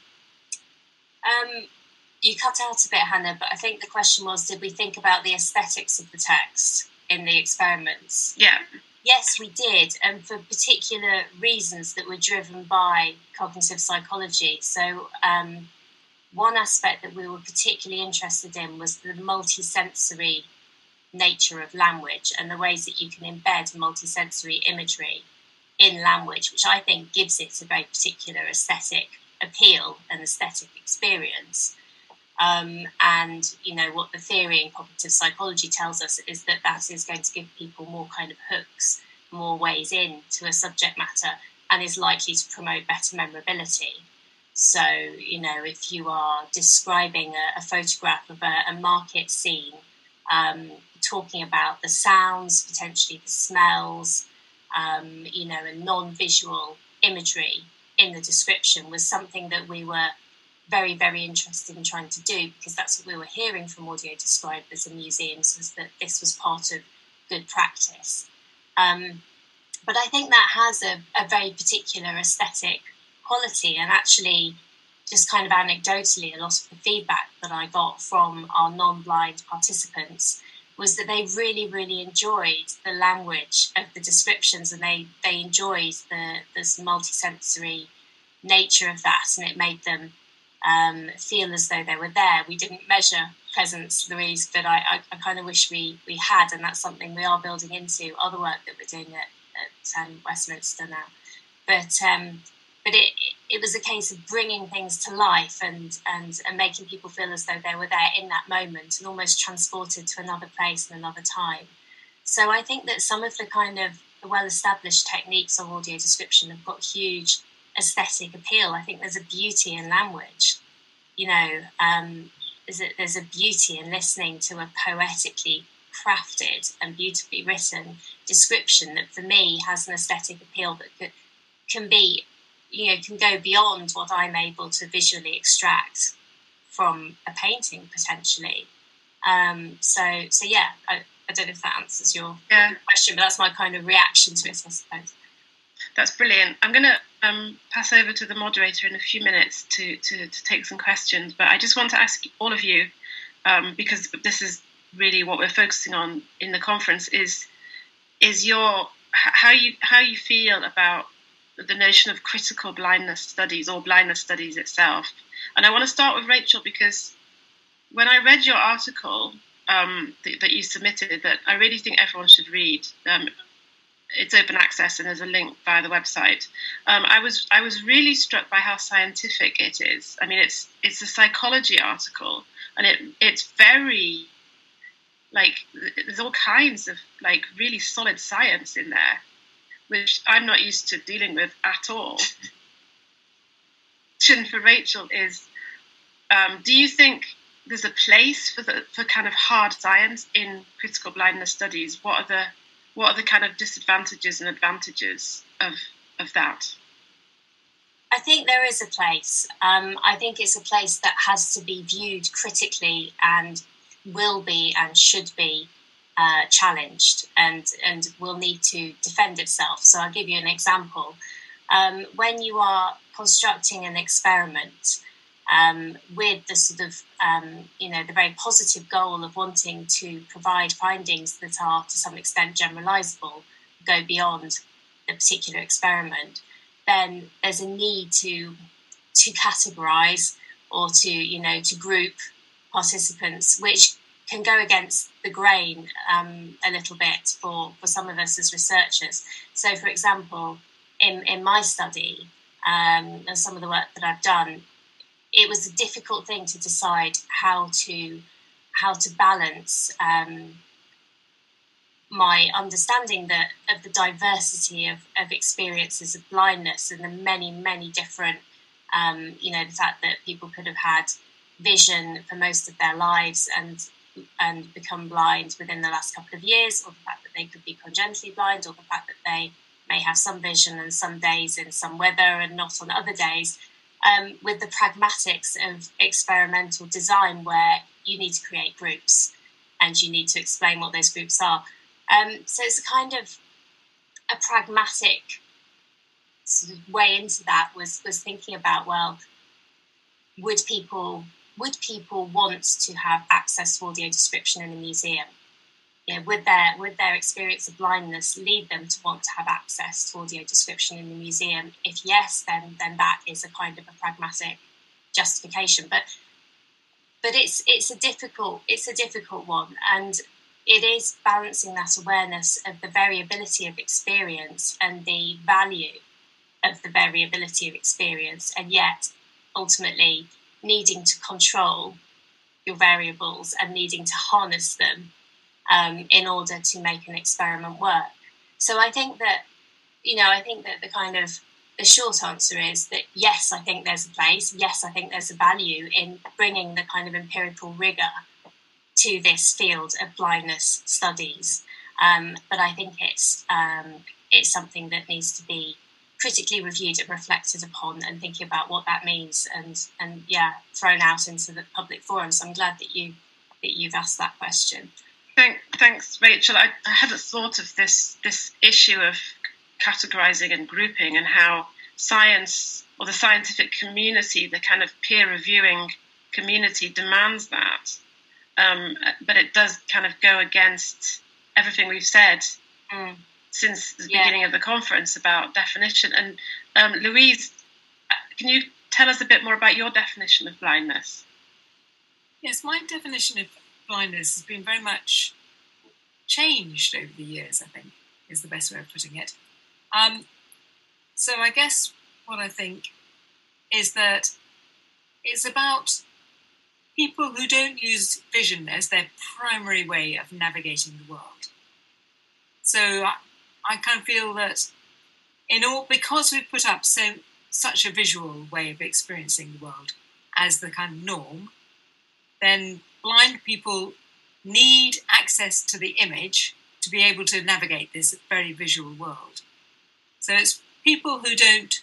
Um. You cut out a bit, Hannah, but I think the question was, did we think about the aesthetics of the text in the experiments? Yeah. Yes, we did, and for particular reasons that were driven by cognitive psychology. So um, one aspect that we were particularly interested in was the multisensory nature of language and the ways that you can embed multisensory imagery in language, which I think gives it a very particular aesthetic appeal and aesthetic experience. Um, and, you know, what the theory in cognitive psychology tells us is that that is going to give people more kind of hooks, more ways in to a subject matter, and is likely to promote better memorability. So, you know, if you are describing a, a photograph of a, a market scene, um, talking about the sounds, potentially the smells, um, you know, and non-visual imagery in the description was something that we were very, very interested in trying to do, because that's what we were hearing from audio describers and museums, was that this was part of good practice. Um, but I think that has a, a very particular aesthetic quality, and actually just kind of anecdotally, a lot of the feedback that I got from our non-blind participants was that they really, really enjoyed the language of the descriptions, and they, they enjoyed the this multisensory nature of that, and it made them Um, feel as though they were there. We didn't measure presence, Louise, but I, I, I kind of wish we, we had, and that's something we are building into other work that we're doing at, at um, Westminster now. But um, but it it was a case of bringing things to life and, and, and making people feel as though they were there in that moment and almost transported to another place and another time. So I think that some of the kind of well-established techniques of audio description have got huge aesthetic appeal. I think there's a beauty in language. You know, um, there's, a, there's a beauty in listening to a poetically crafted and beautifully written description that, for me, has an aesthetic appeal that could, can be, you know, can go beyond what I'm able to visually extract from a painting potentially. Um, so, so yeah, I, I don't know if that answers your yeah. question, but that's my kind of reaction to it, I suppose. That's brilliant. I'm going to um, pass over to the moderator in a few minutes to, to, to take some questions, but I just want to ask all of you, um, because this is really what we're focusing on in the conference, is is your how you how you feel about the notion of critical blindness studies or blindness studies itself. And I want to start with Rachel, because when I read your article um, that, that you submitted, that I really think everyone should read. Um, it's open access and there's a link via the website. Um, I was I was really struck by how scientific it is. I mean, it's it's a psychology article, and it it's very like there's all kinds of like really solid science in there, which I'm not used to dealing with at all. Question for Rachel is, um, do you think there's a place for the for kind of hard science in critical blindness studies? What are the what are the kind of disadvantages and advantages of of that? I think there is a place. Um, I think it's a place that has to be viewed critically and will be and should be uh, challenged and, and will need to defend itself. So I'll give you an example. Um, when you are constructing an experiment um, with the sort of, um, you know, the very positive goal of wanting to provide findings that are to some extent generalizable, go beyond the particular experiment, then there's a need to to categorize or to, you know, to group participants, which can go against the grain um, a little bit for, for some of us as researchers. So, for example, in, in my study um, and some of the work that I've done, it was a difficult thing to decide how to how to balance um, my understanding that of the diversity of, of experiences of blindness and the many, many different, um, you know, the fact that people could have had vision for most of their lives and and become blind within the last couple of years, or the fact that they could be congenitally blind, or the fact that they may have some vision on some days in some weather and not on other days, um, with the pragmatics of experimental design where you need to create groups and you need to explain what those groups are. Um, so it's a kind of a pragmatic sort of way into that was, was thinking about, well, would people would people want to have access to audio description in a museum? You know, would their would their experience of blindness lead them to want to have access to audio description in the museum? If yes, then then that is a kind of a pragmatic justification. But but it's it's a difficult it's a difficult one, and it is balancing that awareness of the variability of experience and the value of the variability of experience, and yet ultimately needing to control your variables and needing to harness them um, in order to make an experiment work. So I think that, you know, I think that the kind of the short answer is that yes, I think there's a place. Yes, I think there's a value in bringing the kind of empirical rigor to this field of blindness studies. Um, but I think it's um, it's something that needs to be critically reviewed and reflected upon, and thinking about what that means, and and yeah, thrown out into the public forum. So I'm glad that you that you've asked that question. Thank, thanks, Rachel. I, I hadn't thought of this this issue of categorizing and grouping, and how science or the scientific community, the kind of peer reviewing community, demands that. Um, but it does kind of go against everything we've said mm. since the yeah. beginning of the conference about definition. And um, Louise, can you tell us a bit more about your definition of blindness? Yes, my definition of blindness has been very much changed over the years, I think, is the best way of putting it. Um, so I guess what I think is that it's about people who don't use vision as their primary way of navigating the world. So I, I kind of feel that in all, because we've put up so such a visual way of experiencing the world as the kind of norm, then blind people need access to the image to be able to navigate this very visual world. So it's people who don't,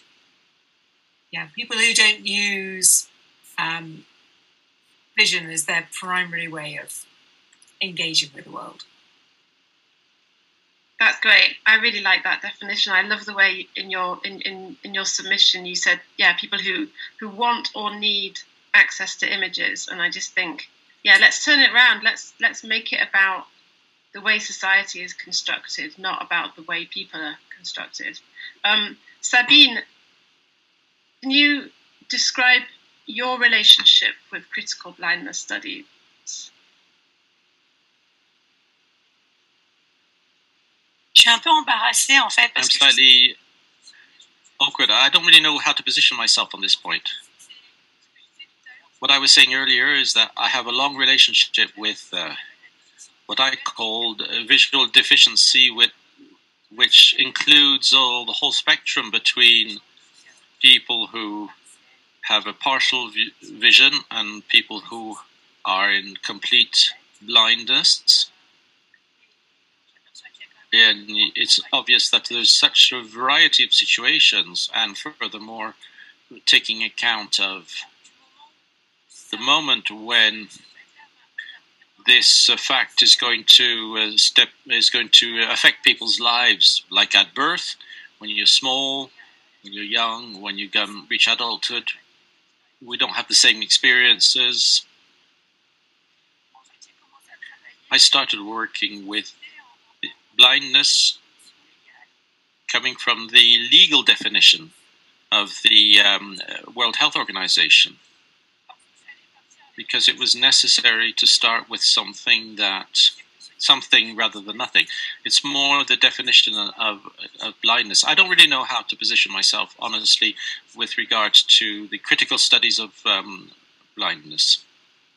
yeah, people who don't use um, vision as their primary way of engaging with the world. That's great. I really like that definition. I love the way in your in, in, in your submission you said, yeah, people who, who want or need access to images. And I just think, yeah, let's turn it around. Let's let's make it about the way society is constructed, not about the way people are constructed. Um, Sabine, can you describe your relationship with critical blindness studies? Je suis un peu embarrassée en fait. I'm slightly awkward. I don't really know how to position myself on this point. What I was saying earlier is that I have a long relationship with uh, what I called a visual deficiency, with, which includes all the whole spectrum between people who have a partial vi- vision and people who are in complete blindness. And it's obvious that there's such a variety of situations, and furthermore, taking account of the moment when this uh, fact is going to uh, step is going to affect people's lives, like at birth, when you're small, when you're young, when you um, reach adulthood. We don't have the same experiences. I started working with blindness coming from the legal definition of the um, World Health Organization, because it was necessary to start with something that something rather than nothing. It's more the definition of, of blindness. I don't really know how to position myself, honestly, with regards to the critical studies of um, blindness.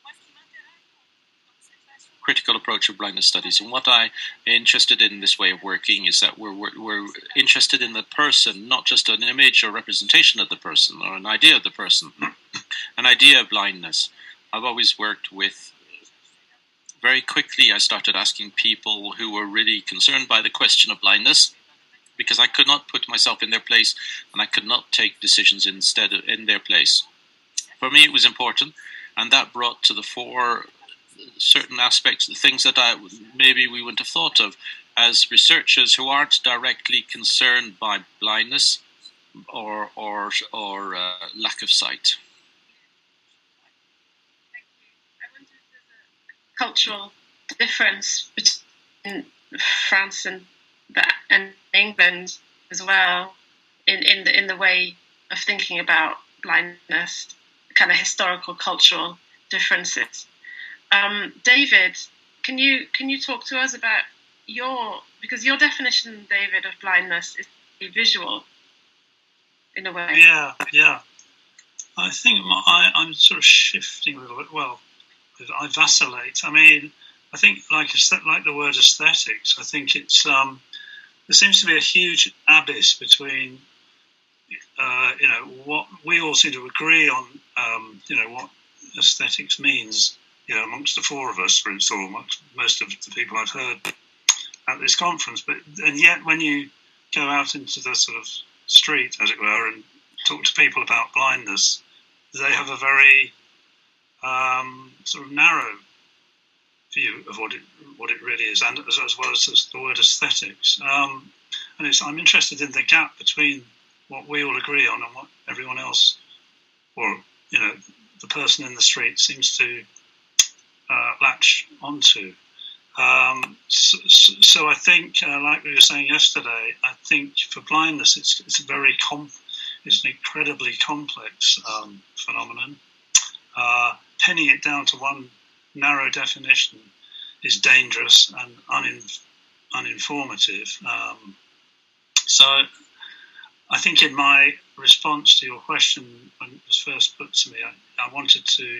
Critical approach of blindness studies. And what I'm interested in this way of working is that we're, we're, we're interested in the person, not just an image or representation of the person or an idea of the person, an idea of blindness. I've always worked with, very quickly I started asking people who were really concerned by the question of blindness, because I could not put myself in their place and I could not take decisions instead of in their place. For me it was important, and that brought to the fore certain aspects, the things that I maybe we wouldn't have thought of as researchers who aren't directly concerned by blindness or or or uh, lack of sight. Cultural difference between France and and England as well, in in the in the way of thinking about blindness, kind of historical cultural differences. Um, David, can you can you talk to us about your, because your definition, David, of blindness is visual in a way. Yeah, yeah. I think my, I, I'm sort of shifting a little bit. Well, I vacillate. I mean, I think like like the word aesthetics. I think it's um, there seems to be a huge abyss between uh, you know what we all seem to agree on. Um, you know what aesthetics means. You know, amongst the four of us, for instance, or amongst most of the people I've heard at this conference. But and yet, when you go out into the sort of street, as it were, and talk to people about blindness, they have a very um, sort of narrow view of what it what it really is, and as, as well as the word aesthetics. Um, and it's, I'm interested in the gap between what we all agree on and what everyone else, or you know, the person in the street seems to uh, latch onto. Um, so, so I think, uh, like we were saying yesterday, I think for blindness, it's it's a very com- it's an incredibly complex um, phenomenon. Uh, pinning it down to one narrow definition is dangerous and unin- uninformative. Um, so I think in my response to your question when it was first put to me, I, I wanted to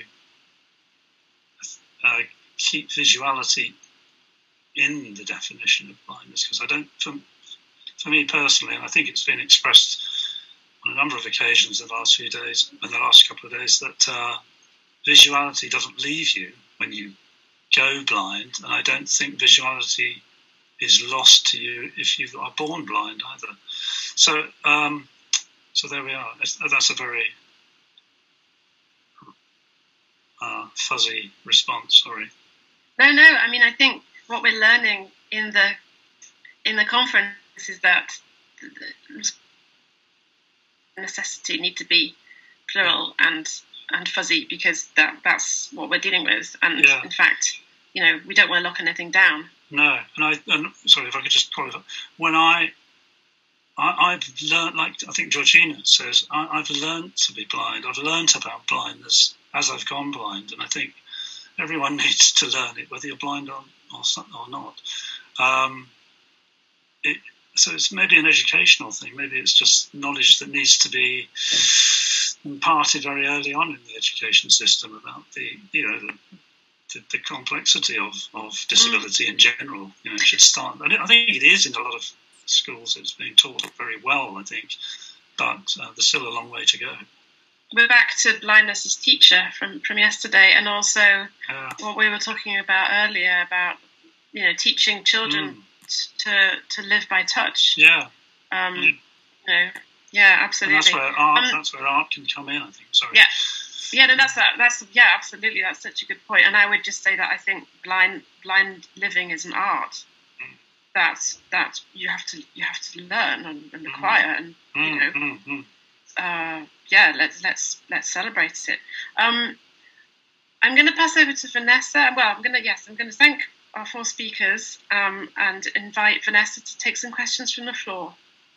uh, keep visuality in the definition of blindness, because I don't, for, for me personally, and I think it's been expressed on a number of occasions in the last few days, in the last couple of days, that uh, visuality doesn't leave you when you go blind, and I don't think visuality is lost to you if you are born blind either. So, um, so there we are. That's a very uh, fuzzy response. Sorry. No, no. I mean, I think what we're learning in the in the conference is that the necessity need to be plural and and fuzzy, because that that's what we're dealing with. And yeah. in fact, you know, we don't want to lock anything down. No, and I and sorry if I could just qualify. When I, I I've learned, like I think Georgina says, I, I've learned to be blind. I've learned about blindness as I've gone blind, and I think everyone needs to learn it, whether you're blind or or, or not. Um, it, so it's maybe an educational thing. Maybe it's just knowledge that needs to be imparted very early on in the education system about the, you know, the, the, the complexity of, of disability mm. in general. You know, it should start. I think it is in a lot of schools. It's being taught very well, I think, but uh, there's still a long way to go. We're back to blindness as teacher from, from yesterday, and also yeah. what we were talking about earlier about, you know, teaching children mm. to to live by touch. Yeah. Um, yeah. You know, yeah, absolutely. And that's where art. Um, that's where art can come in, I think. Sorry. Yeah. Yeah, no, that's that. That's yeah, absolutely. That's such a good point. And I would just say that I think blind blind living is an art. Mm. That's that you have to you have to learn and, and acquire, and mm. you know, mm. Mm. uh, yeah, let's let's let's celebrate it. Um, I'm going to pass over to Vanessa. Well, I'm going to yes, I'm going to thank our four speakers um, and invite Vanessa to take some questions from the floor.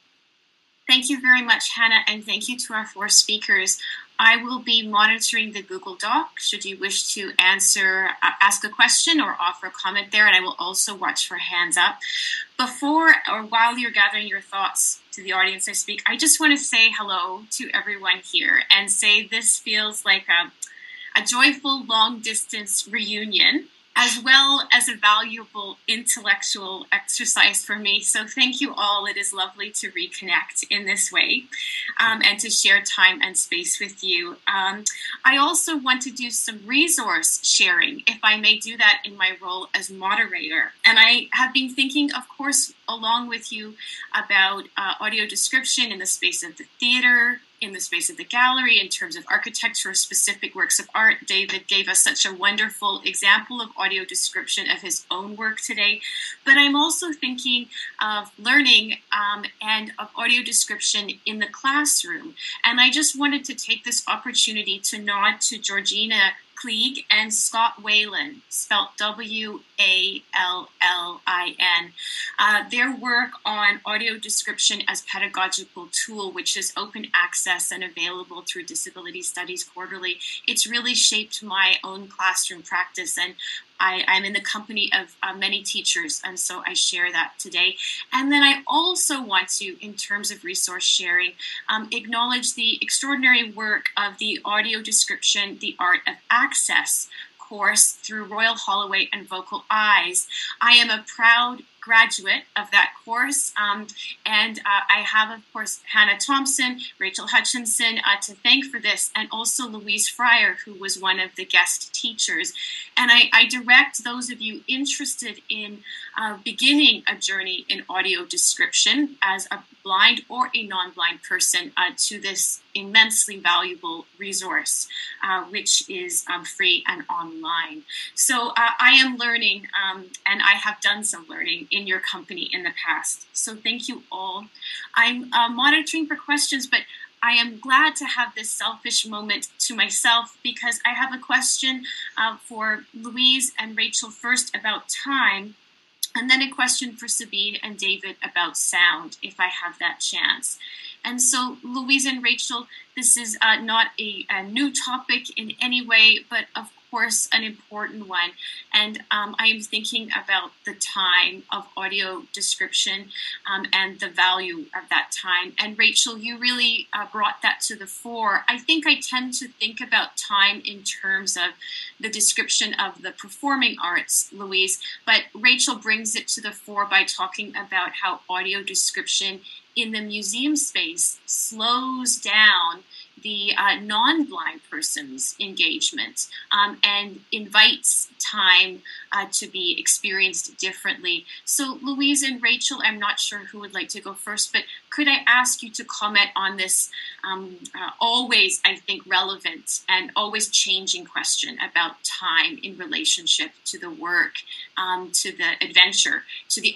Thank you very much, Hannah, and thank you to our four speakers. I will be monitoring the Google Doc should you wish to answer, uh, ask a question or offer a comment there, and I will also watch for hands up. Before or while you're gathering your thoughts to the audience I speak, I just want to say hello to everyone here and say this feels like a, a joyful long-distance reunion, as well as a valuable intellectual exercise for me. So thank you all. It is lovely to reconnect in this way um, and to share time and space with you. Um, I also want to do some resource sharing, if I may do that in my role as moderator. And I have been thinking, of course, along with you about uh, audio description in the space of the theater, in the space of the gallery, in terms of architecture, specific works of art. David gave us such a wonderful example of audio description of his own work today. But I'm also thinking of learning um, and of audio description in the classroom. And I just wanted to take this opportunity to nod to Georgina Klieg and Scott Whalen, spelled W A L L I N. Uh, their work on audio description as pedagogical tool, which is open access and available through Disability Studies Quarterly, it's really shaped my own classroom practice, and I, I'm in the company of uh, many teachers, and so I share that today. And then I also want to, in terms of resource sharing, um, acknowledge the extraordinary work of the Audio Description, the Art of Access course through Royal Holloway and Vocal Eyes. I am a proud graduate of that course, um, and uh, I have, of course, Hannah Thompson, Rachel Hutchinson uh, to thank for this, and also Louise Fryer, who was one of the guest teachers. And I, I direct those of you interested in uh, beginning a journey in audio description as a blind or a non-blind person uh, to this immensely valuable resource, uh, which is um, free and online. So uh, I am learning, um, and I have done some learning in your company in the past. So thank you all. I'm uh, monitoring for questions, but I am glad to have this selfish moment to myself because I have a question uh, for Louise and Rachel first about time, and then a question for Sabine and David about sound, if I have that chance. And so, Louise and Rachel, this is uh, not a, a new topic in any way, but of course an important one. And um, I am thinking about the time of audio description um, and the value of that time. And Rachel, you really uh, brought that to the fore. I think I tend to think about time in terms of the description of the performing arts, Louise, but Rachel brings it to the fore by talking about how audio description in the museum space slows down the uh, non-blind person's engagement um, and invites time uh, to be experienced differently. So Louise and Rachel, I'm not sure who would like to go first, but could I ask you to comment on this um, uh, always, I think, relevant and always changing question about time in relationship to the work, um, to the adventure, to the art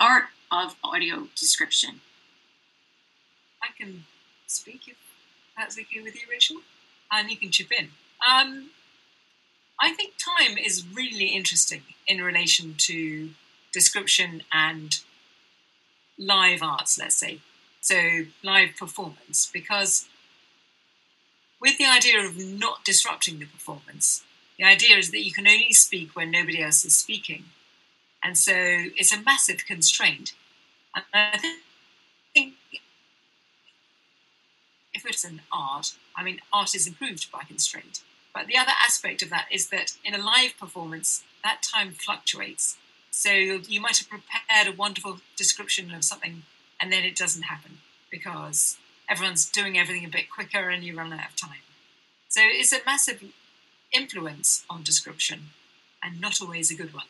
of audio description? I can speak if that's okay with you, Rachel, and you can chip in. Um, I think time is really interesting in relation to description and live arts, let's say, so live performance, because with the idea of not disrupting the performance, the idea is that you can only speak when nobody else is speaking. And so it's a massive constraint. And I think if it's an art, I mean, art is improved by constraint. But the other aspect of that is that in a live performance, that time fluctuates. So you might have prepared a wonderful description of something and then it doesn't happen because everyone's doing everything a bit quicker and you run out of time. So it's a massive influence on description and not always a good one.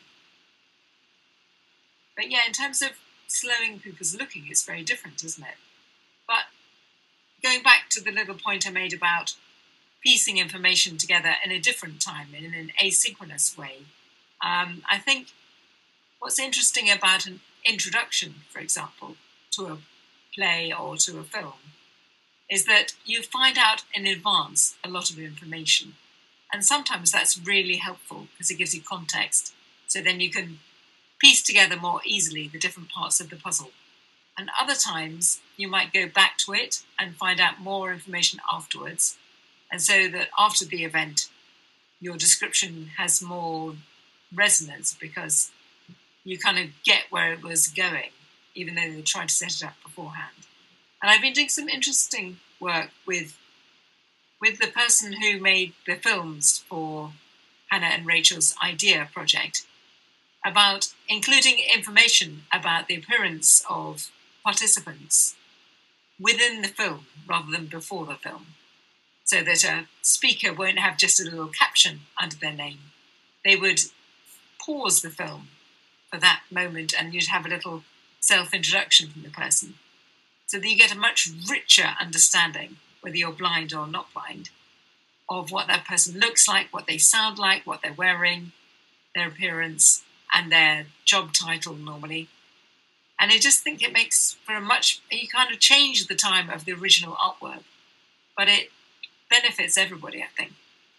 But yeah, in terms of slowing people's looking, it's very different, isn't it? But going back to the little point I made about piecing information together in a different time, in an asynchronous way, um, I think what's interesting about an introduction, for example, to a play or to a film, is that you find out in advance a lot of information. And sometimes that's really helpful because it gives you context. So then you can piece together more easily the different parts of the puzzle. And other times you might go back to it and find out more information afterwards. And so that after the event, your description has more resonance because you kind of get where it was going, even though they tried to set it up beforehand. And I've been doing some interesting work with with the person who made the films for Hannah and Rachel's IDEA project about including information about the appearance of participants within the film rather than before the film, so that a speaker won't have just a little caption under their name. They would pause the film for that moment and you'd have a little self-introduction from the person, so that you get a much richer understanding, whether you're blind or not blind, of what that person looks like, what they sound like, what they're wearing, their appearance, and their job title normally. And I just think it makes for a much, you kind of change the time of the original artwork, but it benefits everybody, I think.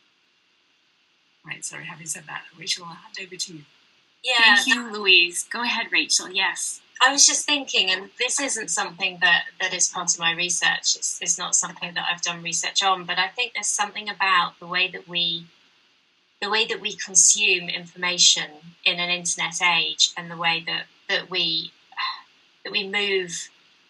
Right, sorry, having said that, Rachel, I'll hand over to you. Yeah, thank you, Louise. Go ahead, Rachel, yes. I was just thinking, and this isn't something that, that is part of my research, it's, it's not something that I've done research on, but I think there's something about the way that we the way that we consume information in an internet age and the way that, that we that we move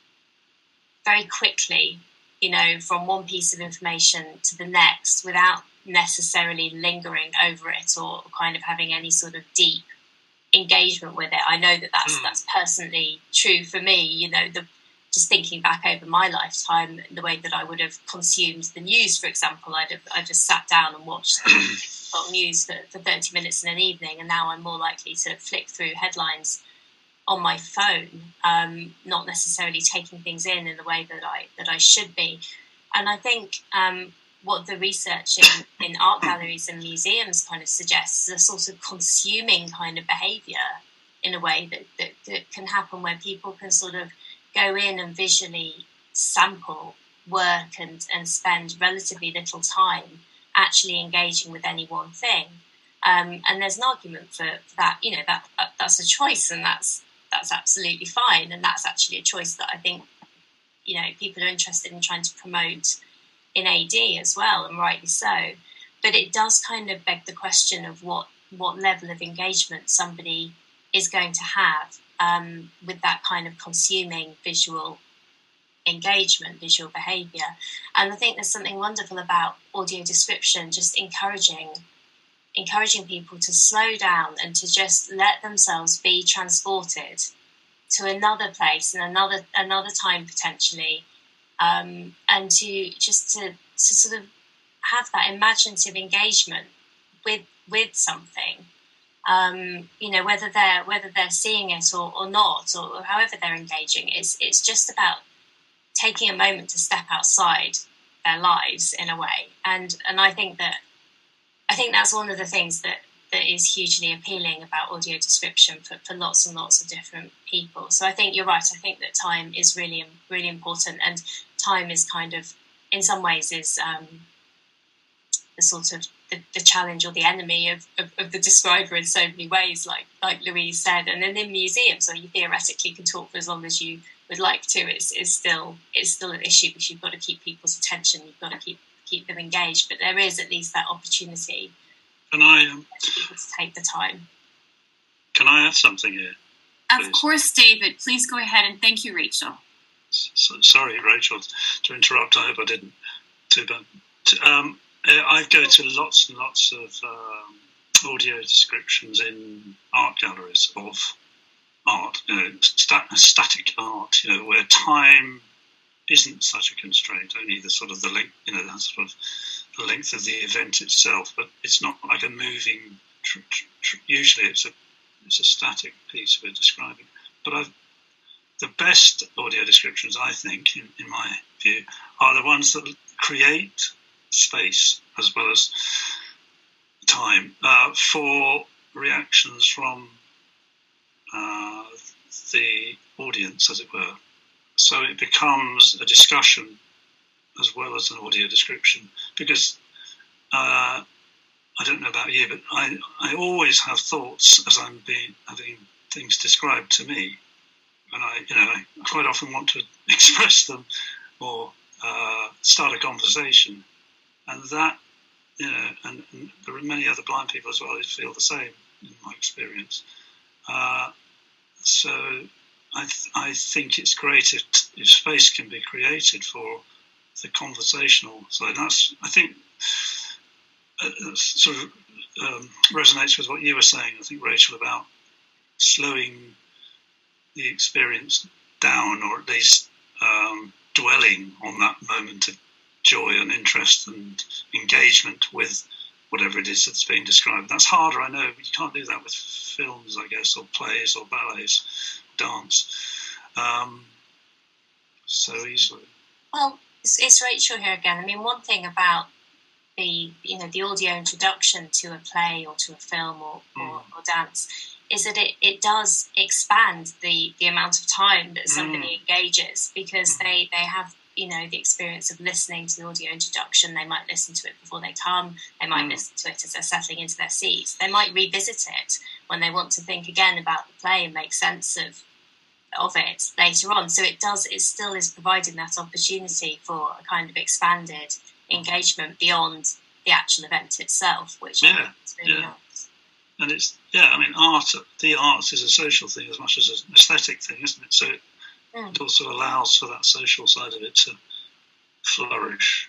very quickly, you know, from one piece of information to the next without necessarily lingering over it or kind of having any sort of deep engagement with it. I know that that's, mm. that's personally true for me, you know, the, just thinking back over my lifetime, the way that I would have consumed the news, for example, I'd have I just sat down and watched the news for, for thirty minutes in an evening, and now I'm more likely to flick through headlines on my phone, um, not necessarily taking things in in the way that I that I should be. And I think um, what the research in, in art galleries and museums kind of suggests is a sort of consuming kind of behaviour in a way that, that, that can happen where people can sort of go in and visually sample work and, and spend relatively little time actually engaging with any one thing. Um, and there's an argument for, for that, you know, that, that that's a choice, and that's that's absolutely fine. And that's actually a choice that I think, you know, people are interested in trying to promote in A D as well, and rightly so. But it does kind of beg the question of what, what level of engagement somebody is going to have um, with that kind of consuming visual engagement, visual behaviour. And I think there's something wonderful about audio description, just encouraging encouraging people to slow down and to just let themselves be transported to another place and another another time potentially, um, and to just to, to sort of have that imaginative engagement with with something. Um, you know, whether they're whether they're seeing it or, or not, or however they're engaging, it's it's just about taking a moment to step outside their lives in a way. And and I think that I think that's one of the things that that is hugely appealing about audio description for, for lots and lots of different people. So I think you're right. I think that time is really, really important, and time is kind of, in some ways, is um, the sort of the, the challenge or the enemy of, of, of the describer in so many ways, like like Louise said. And then in museums, where you theoretically can talk for as long as you would like to, it's, it's still it's still an issue, because you've got to keep people's attention, you've got to keep keep them engaged. But there is at least that opportunity. Can I um, for people to take the time? Can I add something here? Of course, David. Please go ahead, and thank you, Rachel. So, sorry, Rachel, to interrupt. I hope I didn't. Too bad. Um, I go to lots and lots of um, audio descriptions in art galleries of art, you know, stat- static art, you know, where time isn't such a constraint, only the sort of the length, you know, the sort of the length of the event itself. But it's not like a moving. Tr- tr- tr- usually, it's a it's a static piece we're describing. But I've, the best audio descriptions, I think, in, in my view, are the ones that create space as well as time uh, for reactions from uh, the audience, as it were. So it becomes a discussion as well as an audio description, because uh, I don't know about you, but I, I always have thoughts as I'm being having things described to me, and I, you know, I quite often want to express them or uh, start a conversation, and that, you know, and, and there are many other blind people as well who feel the same in my experience. Uh, so I, th- I think it's great if, if space can be created for the conversational side. That's, I think, uh, sort of um, resonates with what you were saying, I think, Rachel, about slowing the experience down, or at least um, dwelling on that moment of joy and interest and engagement with whatever it is that's being described. That's harder, I know, but you can't do that with films, I guess, or plays or ballets, dance, um, so easily. Well, it's, it's Rachel here again. I mean, one thing about the, you know, the audio introduction to a play or to a film or, mm. or, or dance is that it, it does expand the, the amount of time that somebody mm. engages, because mm. they, they have, you know, the experience of listening to the audio introduction. They might listen to it before they come. They might mm. listen to it as they're settling into their seats. They might revisit it when they want to think again about the play and make sense of of it later on. So it does, it still is providing that opportunity for a kind of expanded engagement beyond the actual event itself, which yeah, I think is really yeah. nice. And it's, yeah, I mean, art, the arts is a social thing as much as an aesthetic thing, isn't it? So it, mm. it also allows for that social side of it to flourish.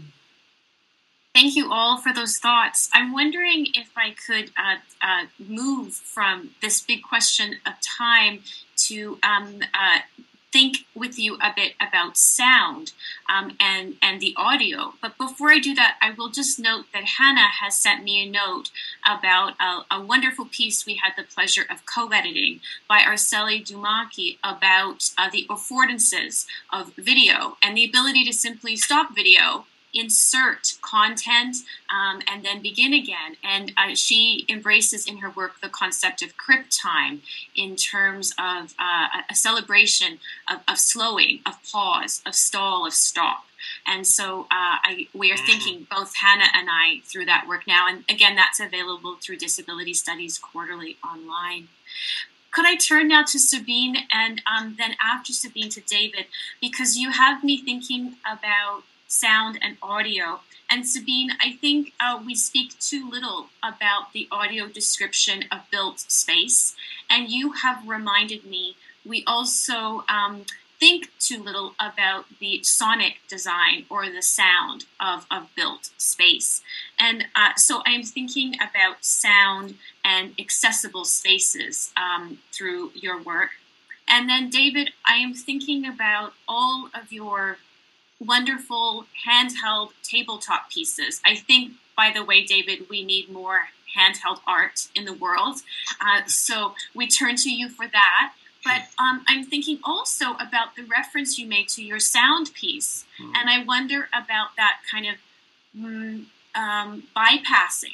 Thank you all for those thoughts. I'm wondering if I could uh, uh, move from this big question of time to um, uh, think with you a bit about sound um, and, and the audio. But before I do that, I will just note that Hannah has sent me a note about a, a wonderful piece we had the pleasure of co-editing by Arceli Dumaki about uh, the affordances of video and the ability to simply stop video, insert content, um, and then begin again. And uh, she embraces in her work the concept of crib time in terms of uh, a celebration of, of slowing, of pause, of stall, of stop. And so uh, I, we are thinking, both Hannah and I, through that work now. And again, that's available through Disability Studies Quarterly online. Could I turn now to Sabine, and um, then after Sabine to David, because you have me thinking about sound and audio. And Sabine, I think uh, we speak too little about the audio description of built space. And you have reminded me we also um, think too little about the sonic design or the sound of, of built space. And uh, so I'm thinking about sound and accessible spaces um, through your work. And then David, I am thinking about all of your wonderful handheld tabletop pieces. I think, by the way, David, we need more handheld art in the world. Uh, so we turn to you for that. But um, I'm thinking also about the reference you made to your sound piece. Mm. And I wonder about that kind of mm, um, bypassing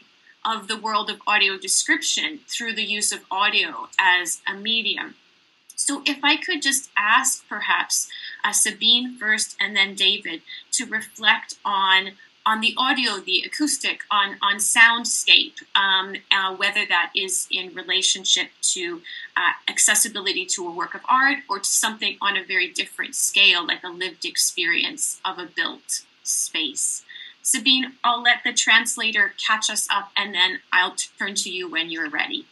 of the world of audio description through the use of audio as a medium. So if I could just ask perhaps uh, Sabine first and then David to reflect on on the audio, the acoustic, on, on soundscape, um, uh, whether that is in relationship to uh, accessibility to a work of art or to something on a very different scale, like a lived experience of a built space. Sabine, I'll let the translator catch us up, and then I'll turn to you when you're ready.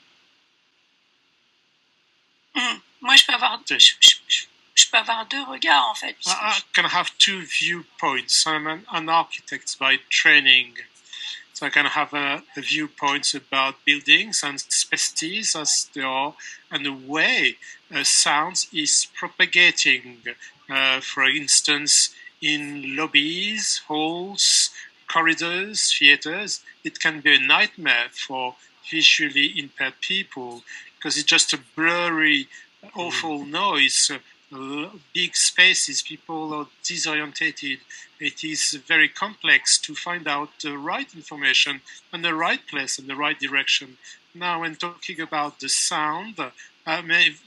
Mm. Moi, je peux avoir deux, je, je, je peux avoir deux regards, en fait. I can have two viewpoints. I'm an, an architect by training, so I can have a, a viewpoints about buildings and spaces as they are, and the way uh, sound is propagating, uh, for instance, in lobbies, halls, corridors, theaters. It can be a nightmare for visually impaired people because it's just a blurry, awful noise, uh, big spaces, people are disorientated. It is very complex to find out the right information and the right place and the right direction. Now, when talking about the sound, uh,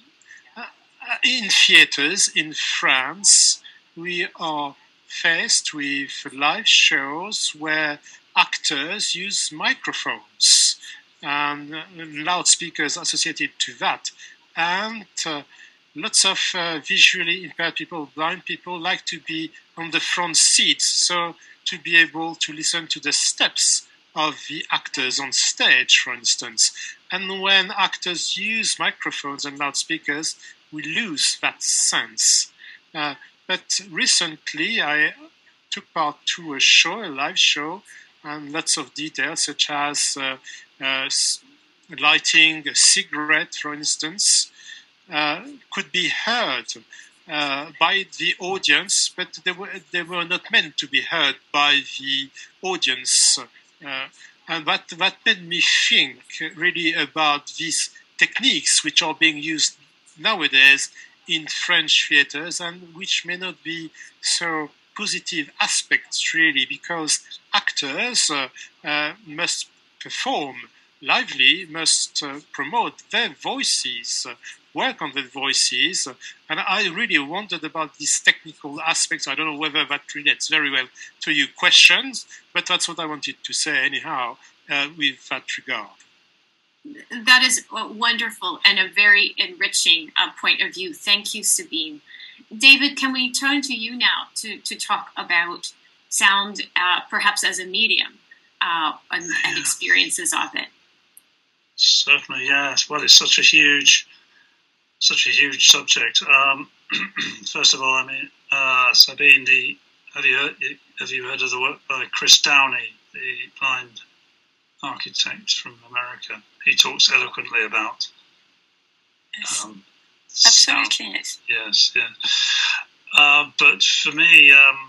in theaters in France, we are faced with live shows where actors use microphones and loudspeakers associated to that. And uh, lots of uh, visually impaired people, blind people, like to be on the front seats, so to be able to listen to the steps of the actors on stage, for instance. And when actors use microphones and loudspeakers, we lose that sense. Uh, but recently, I took part to a show, a live show, and lots of details, such as uh, uh, lighting a cigarette, for instance, uh, could be heard uh, by the audience, but they were, they were not meant to be heard by the audience. Uh, and that, that made me think really about these techniques which are being used nowadays in French theaters and which may not be so positive aspects really, because actors uh, uh, must perform lively, must uh, promote their voices, uh, work on their voices, uh, and I really wondered about these technical aspects. I don't know whether that relates very well to your questions, but that's what I wanted to say anyhow uh, with that regard. That is wonderful and a very enriching uh, point of view. Thank you, Sabine. David, can we turn to you now to, to talk about sound, uh, perhaps as a medium, uh, and, and experiences of it? Certainly, yes. Well, it's such a huge, such a huge subject. Um, first of all, I mean, uh, Sabine, the have you heard, have you heard of the work by Chris Downey, the blind architect from America? He talks eloquently about yes. um, Absolutely, sound. yes. Yes, yes. Uh, but for me, um,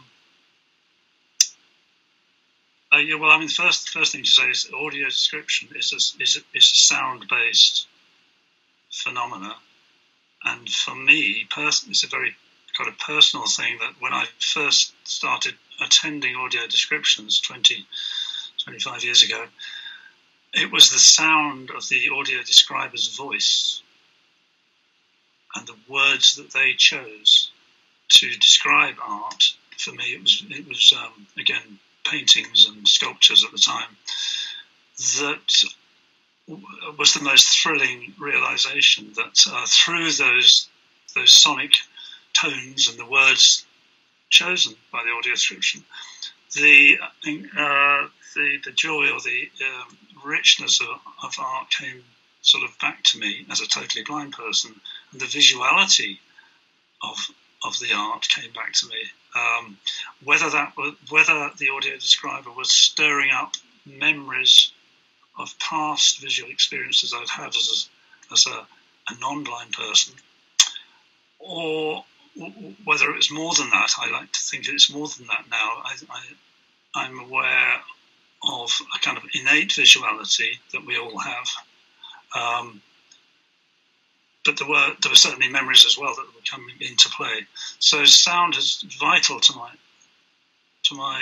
uh, yeah, well, I mean, first first thing to say is audio description is a, is a, is a sound-based phenomena, and for me, pers- it's a very kind of personal thing that when I first started attending audio descriptions twenty, twenty-five years ago, it was the sound of the audio describer's voice and the words that they chose to describe art. For me, it was it was um, again paintings and sculptures at the time. That was the most thrilling realization that uh, through those those sonic tones and the words chosen by the audio description, the uh, the the joy or the um, richness of, of art came sort of back to me as a totally blind person, and the visuality of of the art came back to me. Um, whether that was, whether the audio describer was stirring up memories of past visual experiences I'd had as a, as a, a non-blind person, or whether it was more than that. I like to think it's more than that now. I, I, I'm aware of a kind of innate visuality that we all have. Um, but there were there were certainly memories as well that were coming into play. So sound is vital to my to my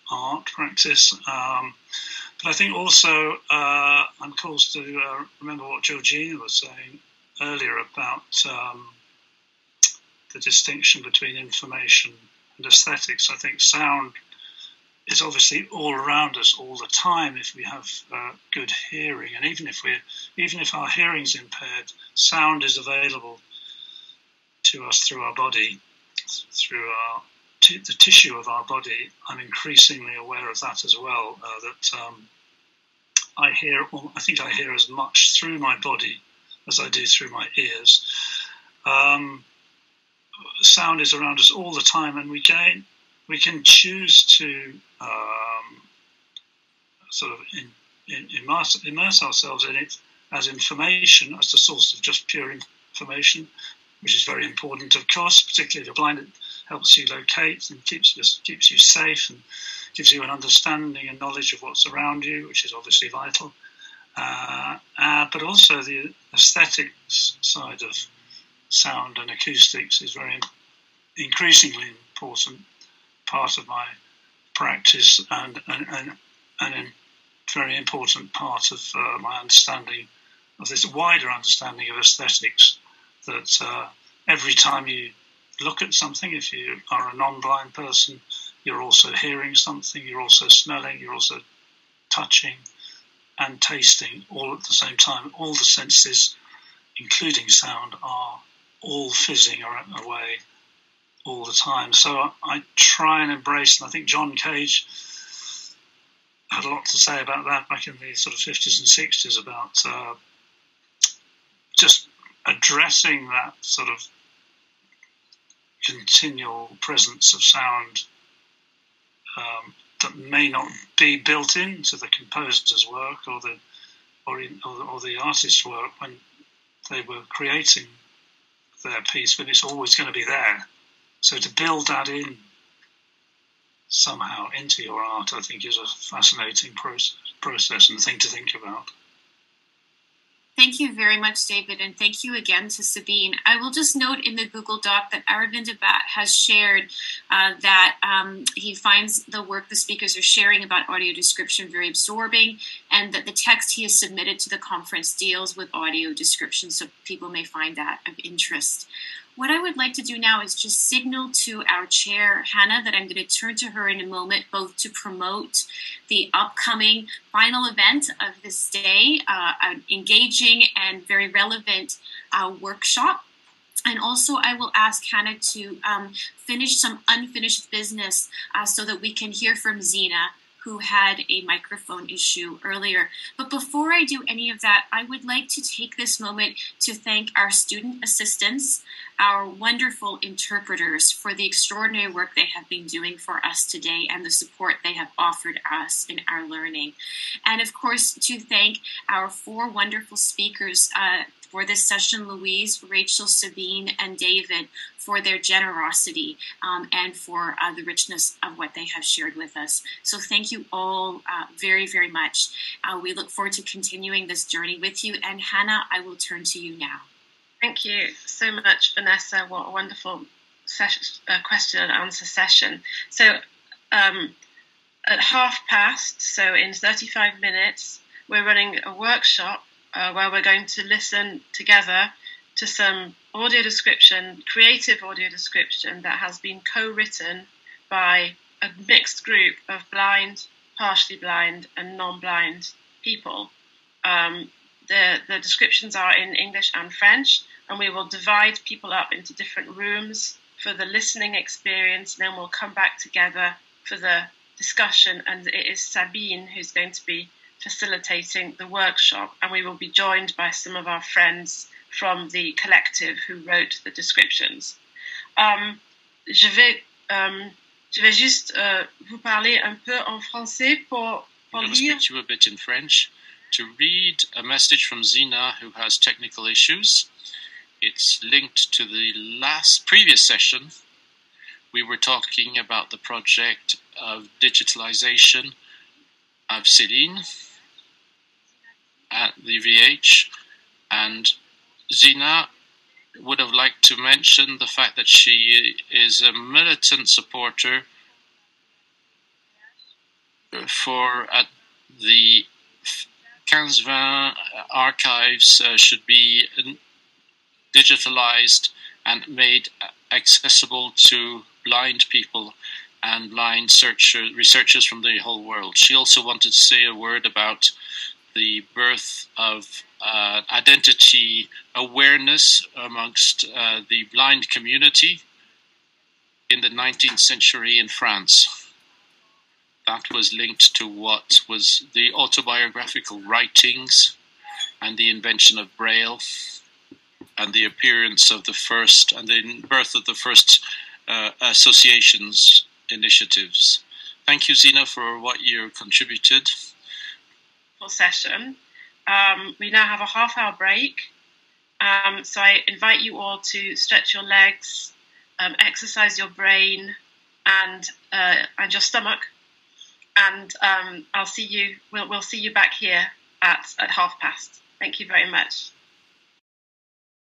art practice. Um, but I think also uh, I'm caused to uh, remember what Georgina was saying earlier about um, the distinction between information and aesthetics. I think sound is obviously all around us all the time if we have uh, good hearing, and even if we, even if our hearing's impaired, sound is available to us through our body, through our t- the tissue of our body. I'm increasingly aware of that as well. Uh, that um, I hear, well, I think I hear as much through my body as I do through my ears. Um, sound is around us all the time, and we can we can choose to um, sort of in, in, immerse, immerse ourselves in it as information, as the source of just pure information, which is very important, of course, particularly if you're blind. It helps you locate and keeps you, keeps you safe and gives you an understanding and knowledge of what's around you, which is obviously vital. Uh, uh, but also the aesthetics side of sound and acoustics is very increasingly important part of my practice, and and, and, and a very important part of uh, my understanding of this wider understanding of aesthetics, that uh, every time you look at something, if you are a non-blind person, you're also hearing something, you're also smelling, you're also touching and tasting all at the same time. All the senses, including sound, are all fizzing away all the time. So I, I try and embrace, and I think John Cage had a lot to say about that back in the sort of fifties and sixties, about uh, just addressing that sort of continual presence of sound um, that may not be built into the composer's work or the or, in, or, the, or the artist's work when they were creating their piece, but it's always going to be there. So to build that in somehow into your art, I think, is a fascinating process, process and thing to think about. Thank you very much, David, and thank you again to Sabine. I will just note in the Google Doc that Aravind Bhatt has shared uh, that um, he finds the work the speakers are sharing about audio description very absorbing, and that the text he has submitted to the conference deals with audio description, so people may find that of interest. What I would like to do now is just signal to our chair, Hannah, that I'm going to turn to her in a moment, both to promote the upcoming final event of this day, uh, an engaging and very relevant uh, workshop. And also I will ask Hannah to um, finish some unfinished business uh, so that we can hear from Zina, who had a microphone issue earlier. But before I do any of that, I would like to take this moment to thank our student assistants, our wonderful interpreters, for the extraordinary work they have been doing for us today and the support they have offered us in our learning. And of course, to thank our four wonderful speakers uh, for this session, Louise, Rachel, Sabine, and David, for their generosity um, and for uh, the richness of what they have shared with us. So thank you all uh, very, very much. Uh, we look forward to continuing this journey with you. And Hannah, I will turn to you now. Thank you so much, Vanessa. What a wonderful session, uh, question and answer session. So um, at half past, so in thirty-five minutes, we're running a workshop uh, where we're going to listen together to some audio description, creative audio description that has been co-written by a mixed group of blind, partially blind, and non-blind people. Um, the, the descriptions are in English and French, and we will divide people up into different rooms for the listening experience, and then we'll come back together for the discussion, and it is Sabine who's going to be facilitating the workshop, and we will be joined by some of our friends from the collective who wrote the descriptions. Um, je vais, um, je vais juste uh, vous parler un peu en français pour, pour I'm going to lire. speak to you a bit in French to read a message from Zina, who has technical issues. It's linked to the last previous session. We were talking about the project of digitalization of Céline at the V H, and Zina would have liked to mention the fact that she is a militant supporter for uh, the quinze vingt archives uh, should be digitalized and made accessible to blind people and blind searcher, researchers from the whole world. She also wanted to say a word about the birth of uh, identity awareness amongst uh, the blind community in the nineteenth century in France. That was linked to what was the autobiographical writings and the invention of Braille and the appearance of the first and the birth of the first uh, associations initiatives. Thank you, Zina, for what you contributed. Session. Um, we now have a half hour break. Um, so I invite you all to stretch your legs, um, exercise your brain and uh, and your stomach. And um, I'll see you. We'll we'll see you back here at at half past. Thank you very much.